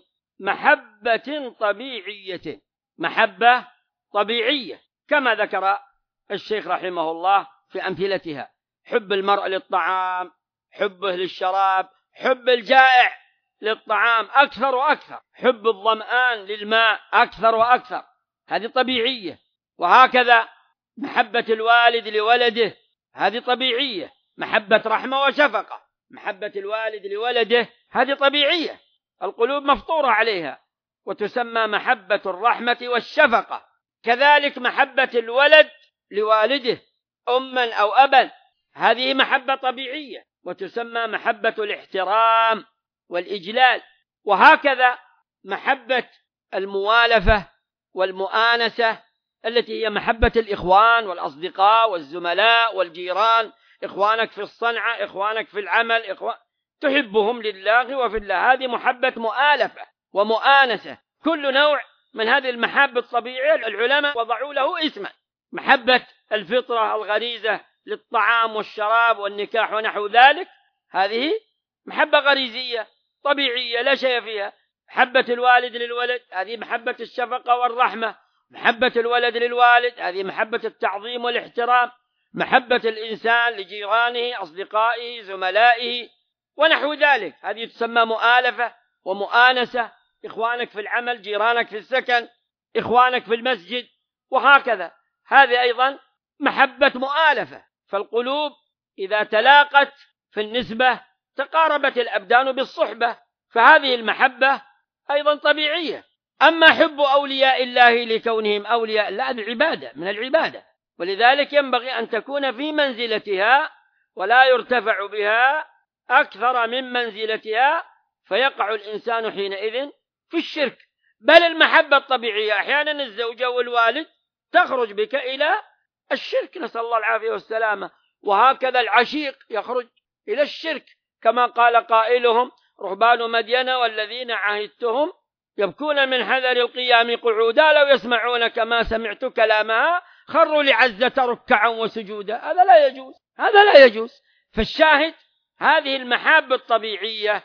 محبة طبيعية، محبة طبيعية كما ذكر الشيخ رحمه الله في أمثلتها: حب المرء للطعام، حبه للشراب، حب الجائع للطعام أكثر وأكثر، حب الظمآن للماء أكثر وأكثر، هذه طبيعية. وهكذا محبة الوالد لولده هذه طبيعية، محبة رحمة وشفقة، محبة الوالد لولده هذه طبيعية، القلوب مفطورة عليها وتسمى محبة الرحمة والشفقة. كذلك محبة الولد لوالده أما أو أبا هذه محبة طبيعية وتسمى محبة الاحترام والإجلال. وهكذا محبة الموالفة والمؤانسة التي هي محبة الإخوان والأصدقاء والزملاء والجيران، إخوانك في الصنعة، إخوانك في العمل، إخوان تحبهم لله وفي الله، هذه محبة مؤالفة ومؤانسة. كل نوع من هذه المحبة الطبيعية العلماء وضعوا له اسما: محبة الفطرة الغريزة للطعام والشراب والنكاح ونحو ذلك هذه محبة غريزية طبيعية لا شيء فيها. محبة الوالد للولد هذه محبة الشفقة والرحمة، محبة الولد للوالد هذه محبة التعظيم والاحترام، محبة الإنسان لجيرانه أصدقائه زملائه ونحو ذلك هذه تسمى مؤالفة ومؤانسة، إخوانك في العمل، جيرانك في السكن، إخوانك في المسجد، وهكذا. هذه أيضا محبة مؤالفة. فالقلوب إذا تلاقت في النسبة تقاربت الأبدان بالصحبة، فهذه المحبة أيضا طبيعية. أما حب أولياء الله لكونهم أولياء الله هذه عبادة من العبادة، ولذلك ينبغي أن تكون في منزلتها ولا يرتفع بها أكثر من منزلتها، فيقع الإنسان حينئذ في الشرك. بل المحبة الطبيعية أحيانا الزوجة والوالد تخرج بك إلى الشرك، نسأل الله العافية والسلامة. وهكذا العشيق يخرج إلى الشرك، كما قال قائلهم: رهبان مدين والذين عهدتهم يبكون من حذر القيام قعودا، لو يسمعون كما سمعت كلامها خروا لعزة ركعا وسجودا. هذا لا يجوز، هذا لا يجوز. فالشاهد هذه المحبة الطبيعية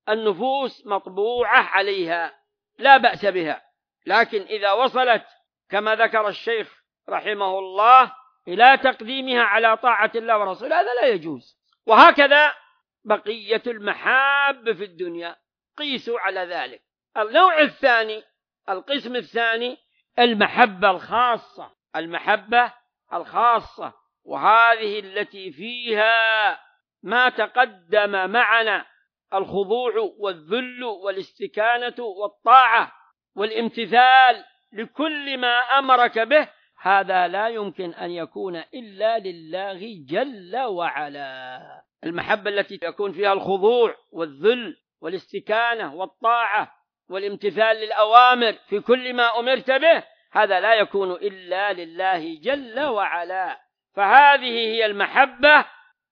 النفوس مطبوعة عليها لا بأس بها، لكن إذا وصلت كما ذكر الشيخ رحمه الله إلى تقديمها على طاعة الله ورسوله هذا لا يجوز. وهكذا بقية المحاب في الدنيا قيسوا على ذلك. النوع الثاني، القسم الثاني، المحبة الخاصة، المحبة الخاصة، وهذه التي فيها ما تقدم معنا: الخضوع والذل والاستكانة والطاعة والامتثال لكل ما أمرك به. هذا لا يمكن أن يكون إلا لله جل وعلا. المحبة التي يكون فيها الخضوع والذل والاستكانة والطاعة والامتثال للأوامر في كل ما أمرت به، هذا لا يكون إلا لله جل وعلا. فهذه هي المحبة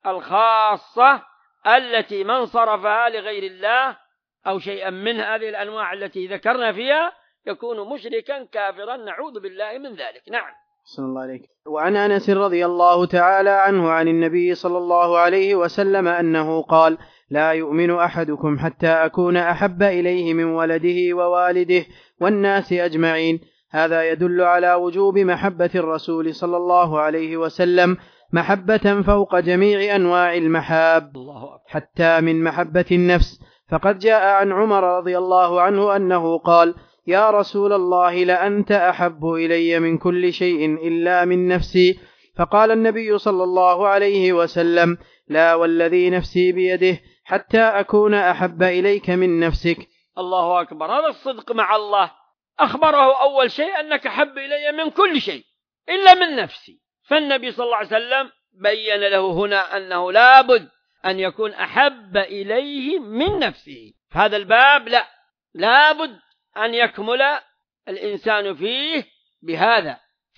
الخاصة التي من صرفها لغير الله أو شيئا من هذه الأنواع التي ذكرنا فيها يكون مشركا كافرا، نعوذ بالله من ذلك. نعم. صلى الله عليك. وعن أنس رضي الله تعالى عنه عن النبي صلى الله عليه وسلم أنه قال: لا يؤمن أحدكم حتى أكون أحب إليه من ولده ووالده والناس أجمعين. هذا يدل على وجوب محبة الرسول صلى الله عليه وسلم محبة فوق جميع أنواع المحاب حتى من محبة النفس. فقد جاء عن عمر رضي الله عنه أنه قال: يا رسول الله لأنت أحب إلي من كل شيء إلا من نفسي. فقال النبي صلى الله عليه وسلم: لا والذي نفسي بيده حتى أكون أحب إليك من نفسك. الله أكبر. هذا الصدق مع الله. أخبره أول شيء أنك أحب إلي من كل شيء إلا من نفسي. فالنبي صلى الله عليه وسلم بين له هنا أنه لابد أن يكون أحب إليه من نفسه. هذا الباب لا لابد أن يكمل الإنسان فيه بهذا.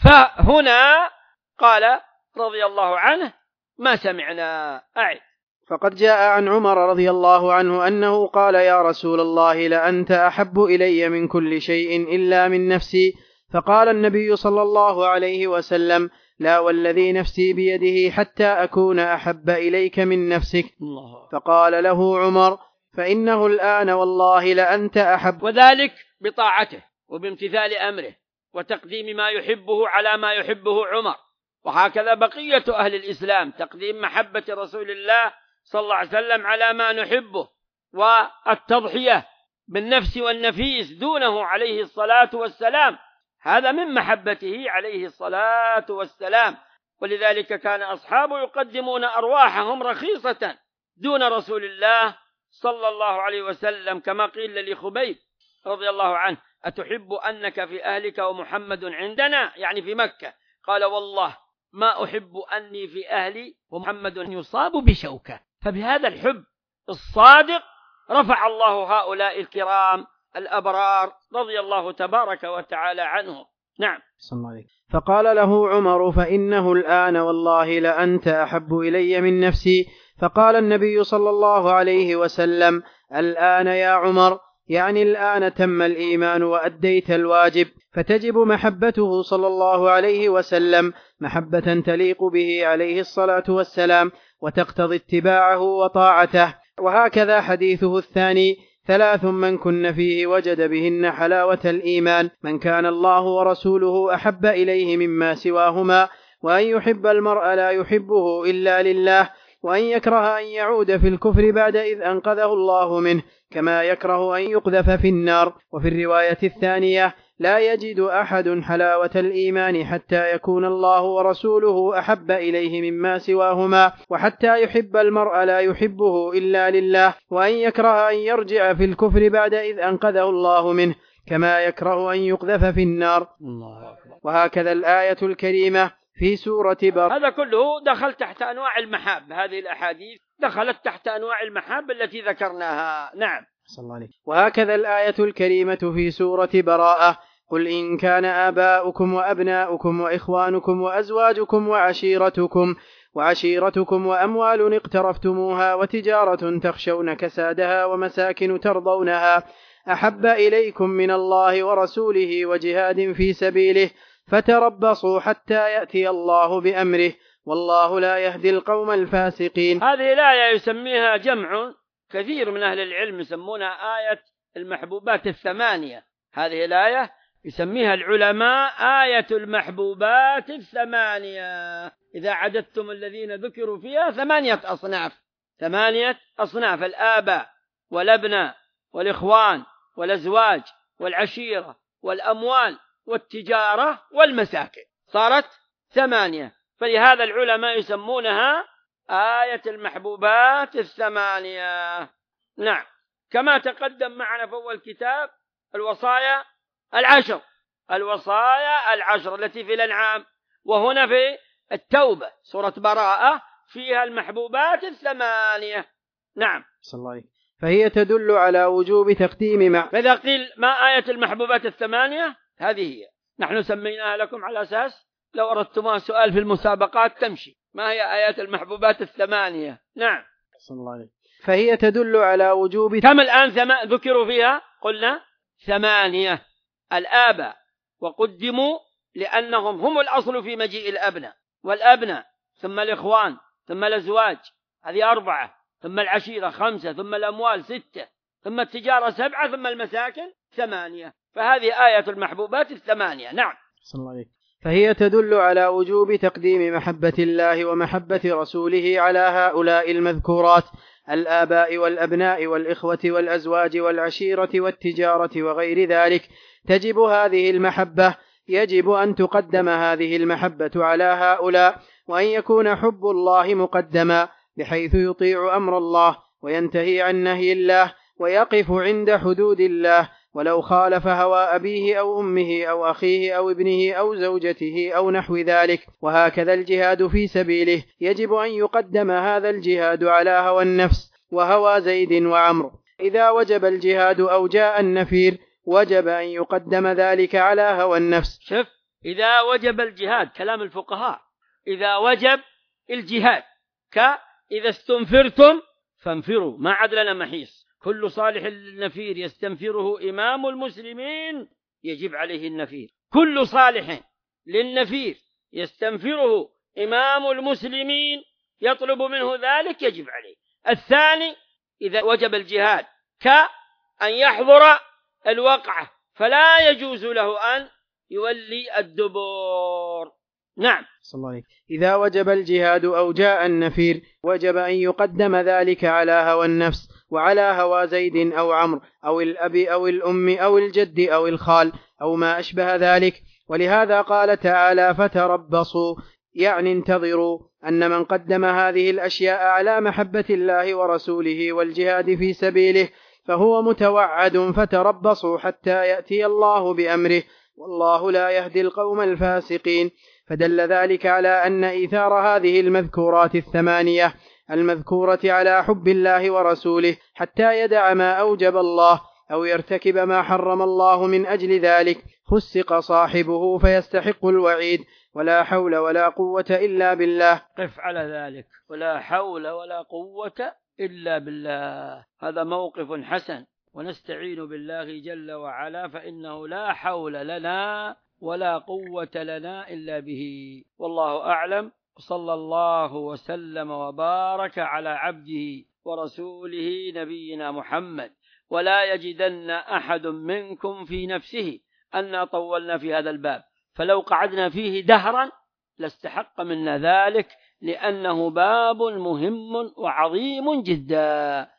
فهنا قال رضي الله عنه: ما سمعنا. أعد. فقد جاء عن عمر رضي الله عنه أنه قال: يا رسول الله لأنت أحب إلي من كل شيء إلا من نفسي. فقال النبي صلى الله عليه وسلم: لا والذي نفسي بيده حتى أكون أحب إليك من نفسك. الله. فقال له عمر: فإنه الآن والله لأنت أحب. وذلك بطاعته وبامتثال أمره وتقديم ما يحبه على ما يحبه عمر. وهكذا بقية أهل الإسلام تقديم محبة رسول الله صلى الله عليه وسلم على ما نحبه، والتضحية بالنفس والنفيس دونه عليه الصلاة والسلام، هذا من محبته عليه الصلاة والسلام. ولذلك كان أصحابه يقدمون أرواحهم رخيصة دون رسول الله صلى الله عليه وسلم، كما قيل لخبيب رضي الله عنه: أتحب أنك في أهلك ومحمد عندنا، يعني في مكة؟ قال: والله ما أحب أني في أهلي ومحمد يصاب بشوكة. فبهذا الحب الصادق رفع الله هؤلاء الكرام الأبرار رضي الله تبارك وتعالى عنهم. نعم. فقال له عمر: فإنه الآن والله لأنت أحب إلي من نفسي. فقال النبي صلى الله عليه وسلم: الآن يا عمر، يعني الآن تم الإيمان وأديت الواجب، فتجب محبته صلى الله عليه وسلم محبة تليق به عليه الصلاة والسلام وتقتضي اتباعه وطاعته. وهكذا حديثه الثاني ثلاث من كن فيه وجد بهن حلاوة الإيمان: من كان الله ورسوله أحب إليه مما سواهما، وأن يحب المرء لا يحبه إلا لله، وأن يكره أن يعود في الكفر بعد إذ أنقذه الله منه، كما يكره أن يقذف في النار. وفي الرواية الثانية: لا يجد أحد حلاوة الإيمان حتى يكون الله ورسوله أحب إليه مما سواهما، وحتى يحب المرء لا يحبه إلا لله، وأن يكره أن يرجع في الكفر بعد إذ أنقذه الله منه، كما يكره أن يقذف في النار. وهكذا الآية الكريمة في سورة بر. هذا كله دخل تحت أنواع المحاب، هذه الأحاديث دخلت تحت أنواع المحاب التي ذكرناها. نعم. صلى الله عليه. وهكذا الآية الكريمة في سورة براءة: قل إن كان آباؤكم وأبناؤكم وإخوانكم وأزواجكم وعشيرتكم وعشيرتكم وأموال اقترفتموها وتجارة تخشون كسادها ومساكن ترضونها أحب إليكم من الله ورسوله وجهاد في سبيله فتربصوا حتى يأتي الله بأمره والله لا يهدي القوم الفاسقين. هذه الآية يسميها جمع كثير من أهل العلم يسمونها آية المحبوبات الثمانية. هذه الآية يسميها العلماء آية المحبوبات الثمانية. إذا عددتم الذين ذكروا فيها ثمانية أصناف، ثمانية أصناف: الآباء والأبناء والإخوان والأزواج والعشيرة والأموال والتجارة والمساكن، صارت ثمانية. فلهذا العلماء يسمونها آية المحبوبات الثمانية. نعم. كما تقدم معنا في أول كتاب الوصايا العشر، الوصايا العشر التي في الأنعام، وهنا في التوبة سورة براءة فيها المحبوبات الثمانية. نعم. صلى الله عليه. فهي تدل على وجوب تقديم مع. فإذا قيل ما آية المحبوبات الثمانية، هذه هي. نحن سميناها لكم على أساس لو أردتما سؤال في المسابقات تمشي. ما هي آيات المحبوبات الثمانية؟ نعم. صلى الله عليه. فهي تدل على وجوب. كم الآن ثم... ذكروا فيها؟ قلنا ثمانية. الآباء وقدموا لأنهم هم الأصل في مجيء الأبناء، والأبناء ثم الإخوان ثم الأزواج، هذه أربعة، ثم العشيرة خمسة، ثم الأموال ستة، ثم التجارة سبعة، ثم المساكن ثمانية. فهذه آية المحبوبات الثمانية. نعم. صلى الله عليه. فهي تدل على وجوب تقديم محبة الله ومحبة رسوله على هؤلاء المذكورات: الآباء والأبناء والإخوة والأزواج والعشيرة والتجارة وغير ذلك. تجب هذه المحبة، يجب أن تقدم هذه المحبة على هؤلاء، وأن يكون حب الله مقدما بحيث يطيع أمر الله وينتهي عن نهي الله ويقف عند حدود الله، ولو خالف هوى أبيه أو أمه أو أخيه أو ابنه أو زوجته أو نحو ذلك. وهكذا الجهاد في سبيله، يجب أن يقدم هذا الجهاد على هوى النفس وهوى زيد وعمرو. إذا وجب الجهاد أو جاء النفير وجب أن يقدم ذلك على هوى النفس. شوف، إذا وجب الجهاد، كلام الفقهاء، إذا وجب الجهاد كإذا استنفرتم فانفروا ما عاد لنا محيص. كل صالح النفير يستنفره إمام المسلمين يجب عليه النفير. كل صالح للنفير يستنفره إمام المسلمين يطلب منه ذلك يجب عليه. الثاني إذا وجب الجهاد كأن يحضر الوقعة فلا يجوز له أن يولي الدبور. نعم. صلى الله عليه. إذا وجب الجهاد أو جاء النفير وجب أن يقدم ذلك على هوى النفس وعلى هوى زيد أو عمرو أو الأب أو الأم أو الجد أو الخال أو ما أشبه ذلك. ولهذا قال تعالى: فتربصوا، يعني انتظروا، أن من قدم هذه الأشياء على محبة الله ورسوله والجهاد في سبيله فهو متوعد، فتربصوا حتى يأتي الله بأمره والله لا يهدي القوم الفاسقين. فدل ذلك على أن إيثار هذه المذكورات الثمانية المذكورة على حب الله ورسوله حتى يدع ما أوجب الله أو يرتكب ما حرم الله من أجل ذلك فسق صاحبه فيستحق الوعيد. ولا حول ولا قوة إلا بالله. قف على ذلك، ولا حول ولا قوة إلا بالله. هذا موقف حسن، ونستعين بالله جل وعلا، فإنه لا حول لنا ولا قوة لنا إلا به. والله أعلم، صلى الله وسلم وبارك على عبده ورسوله نبينا محمد ولا يجدن أحد منكم في نفسه أن طولنا في هذا الباب، فلو قعدنا فيه دهرا لاستحق منا ذلك، لأنه باب مهم وعظيم جدا.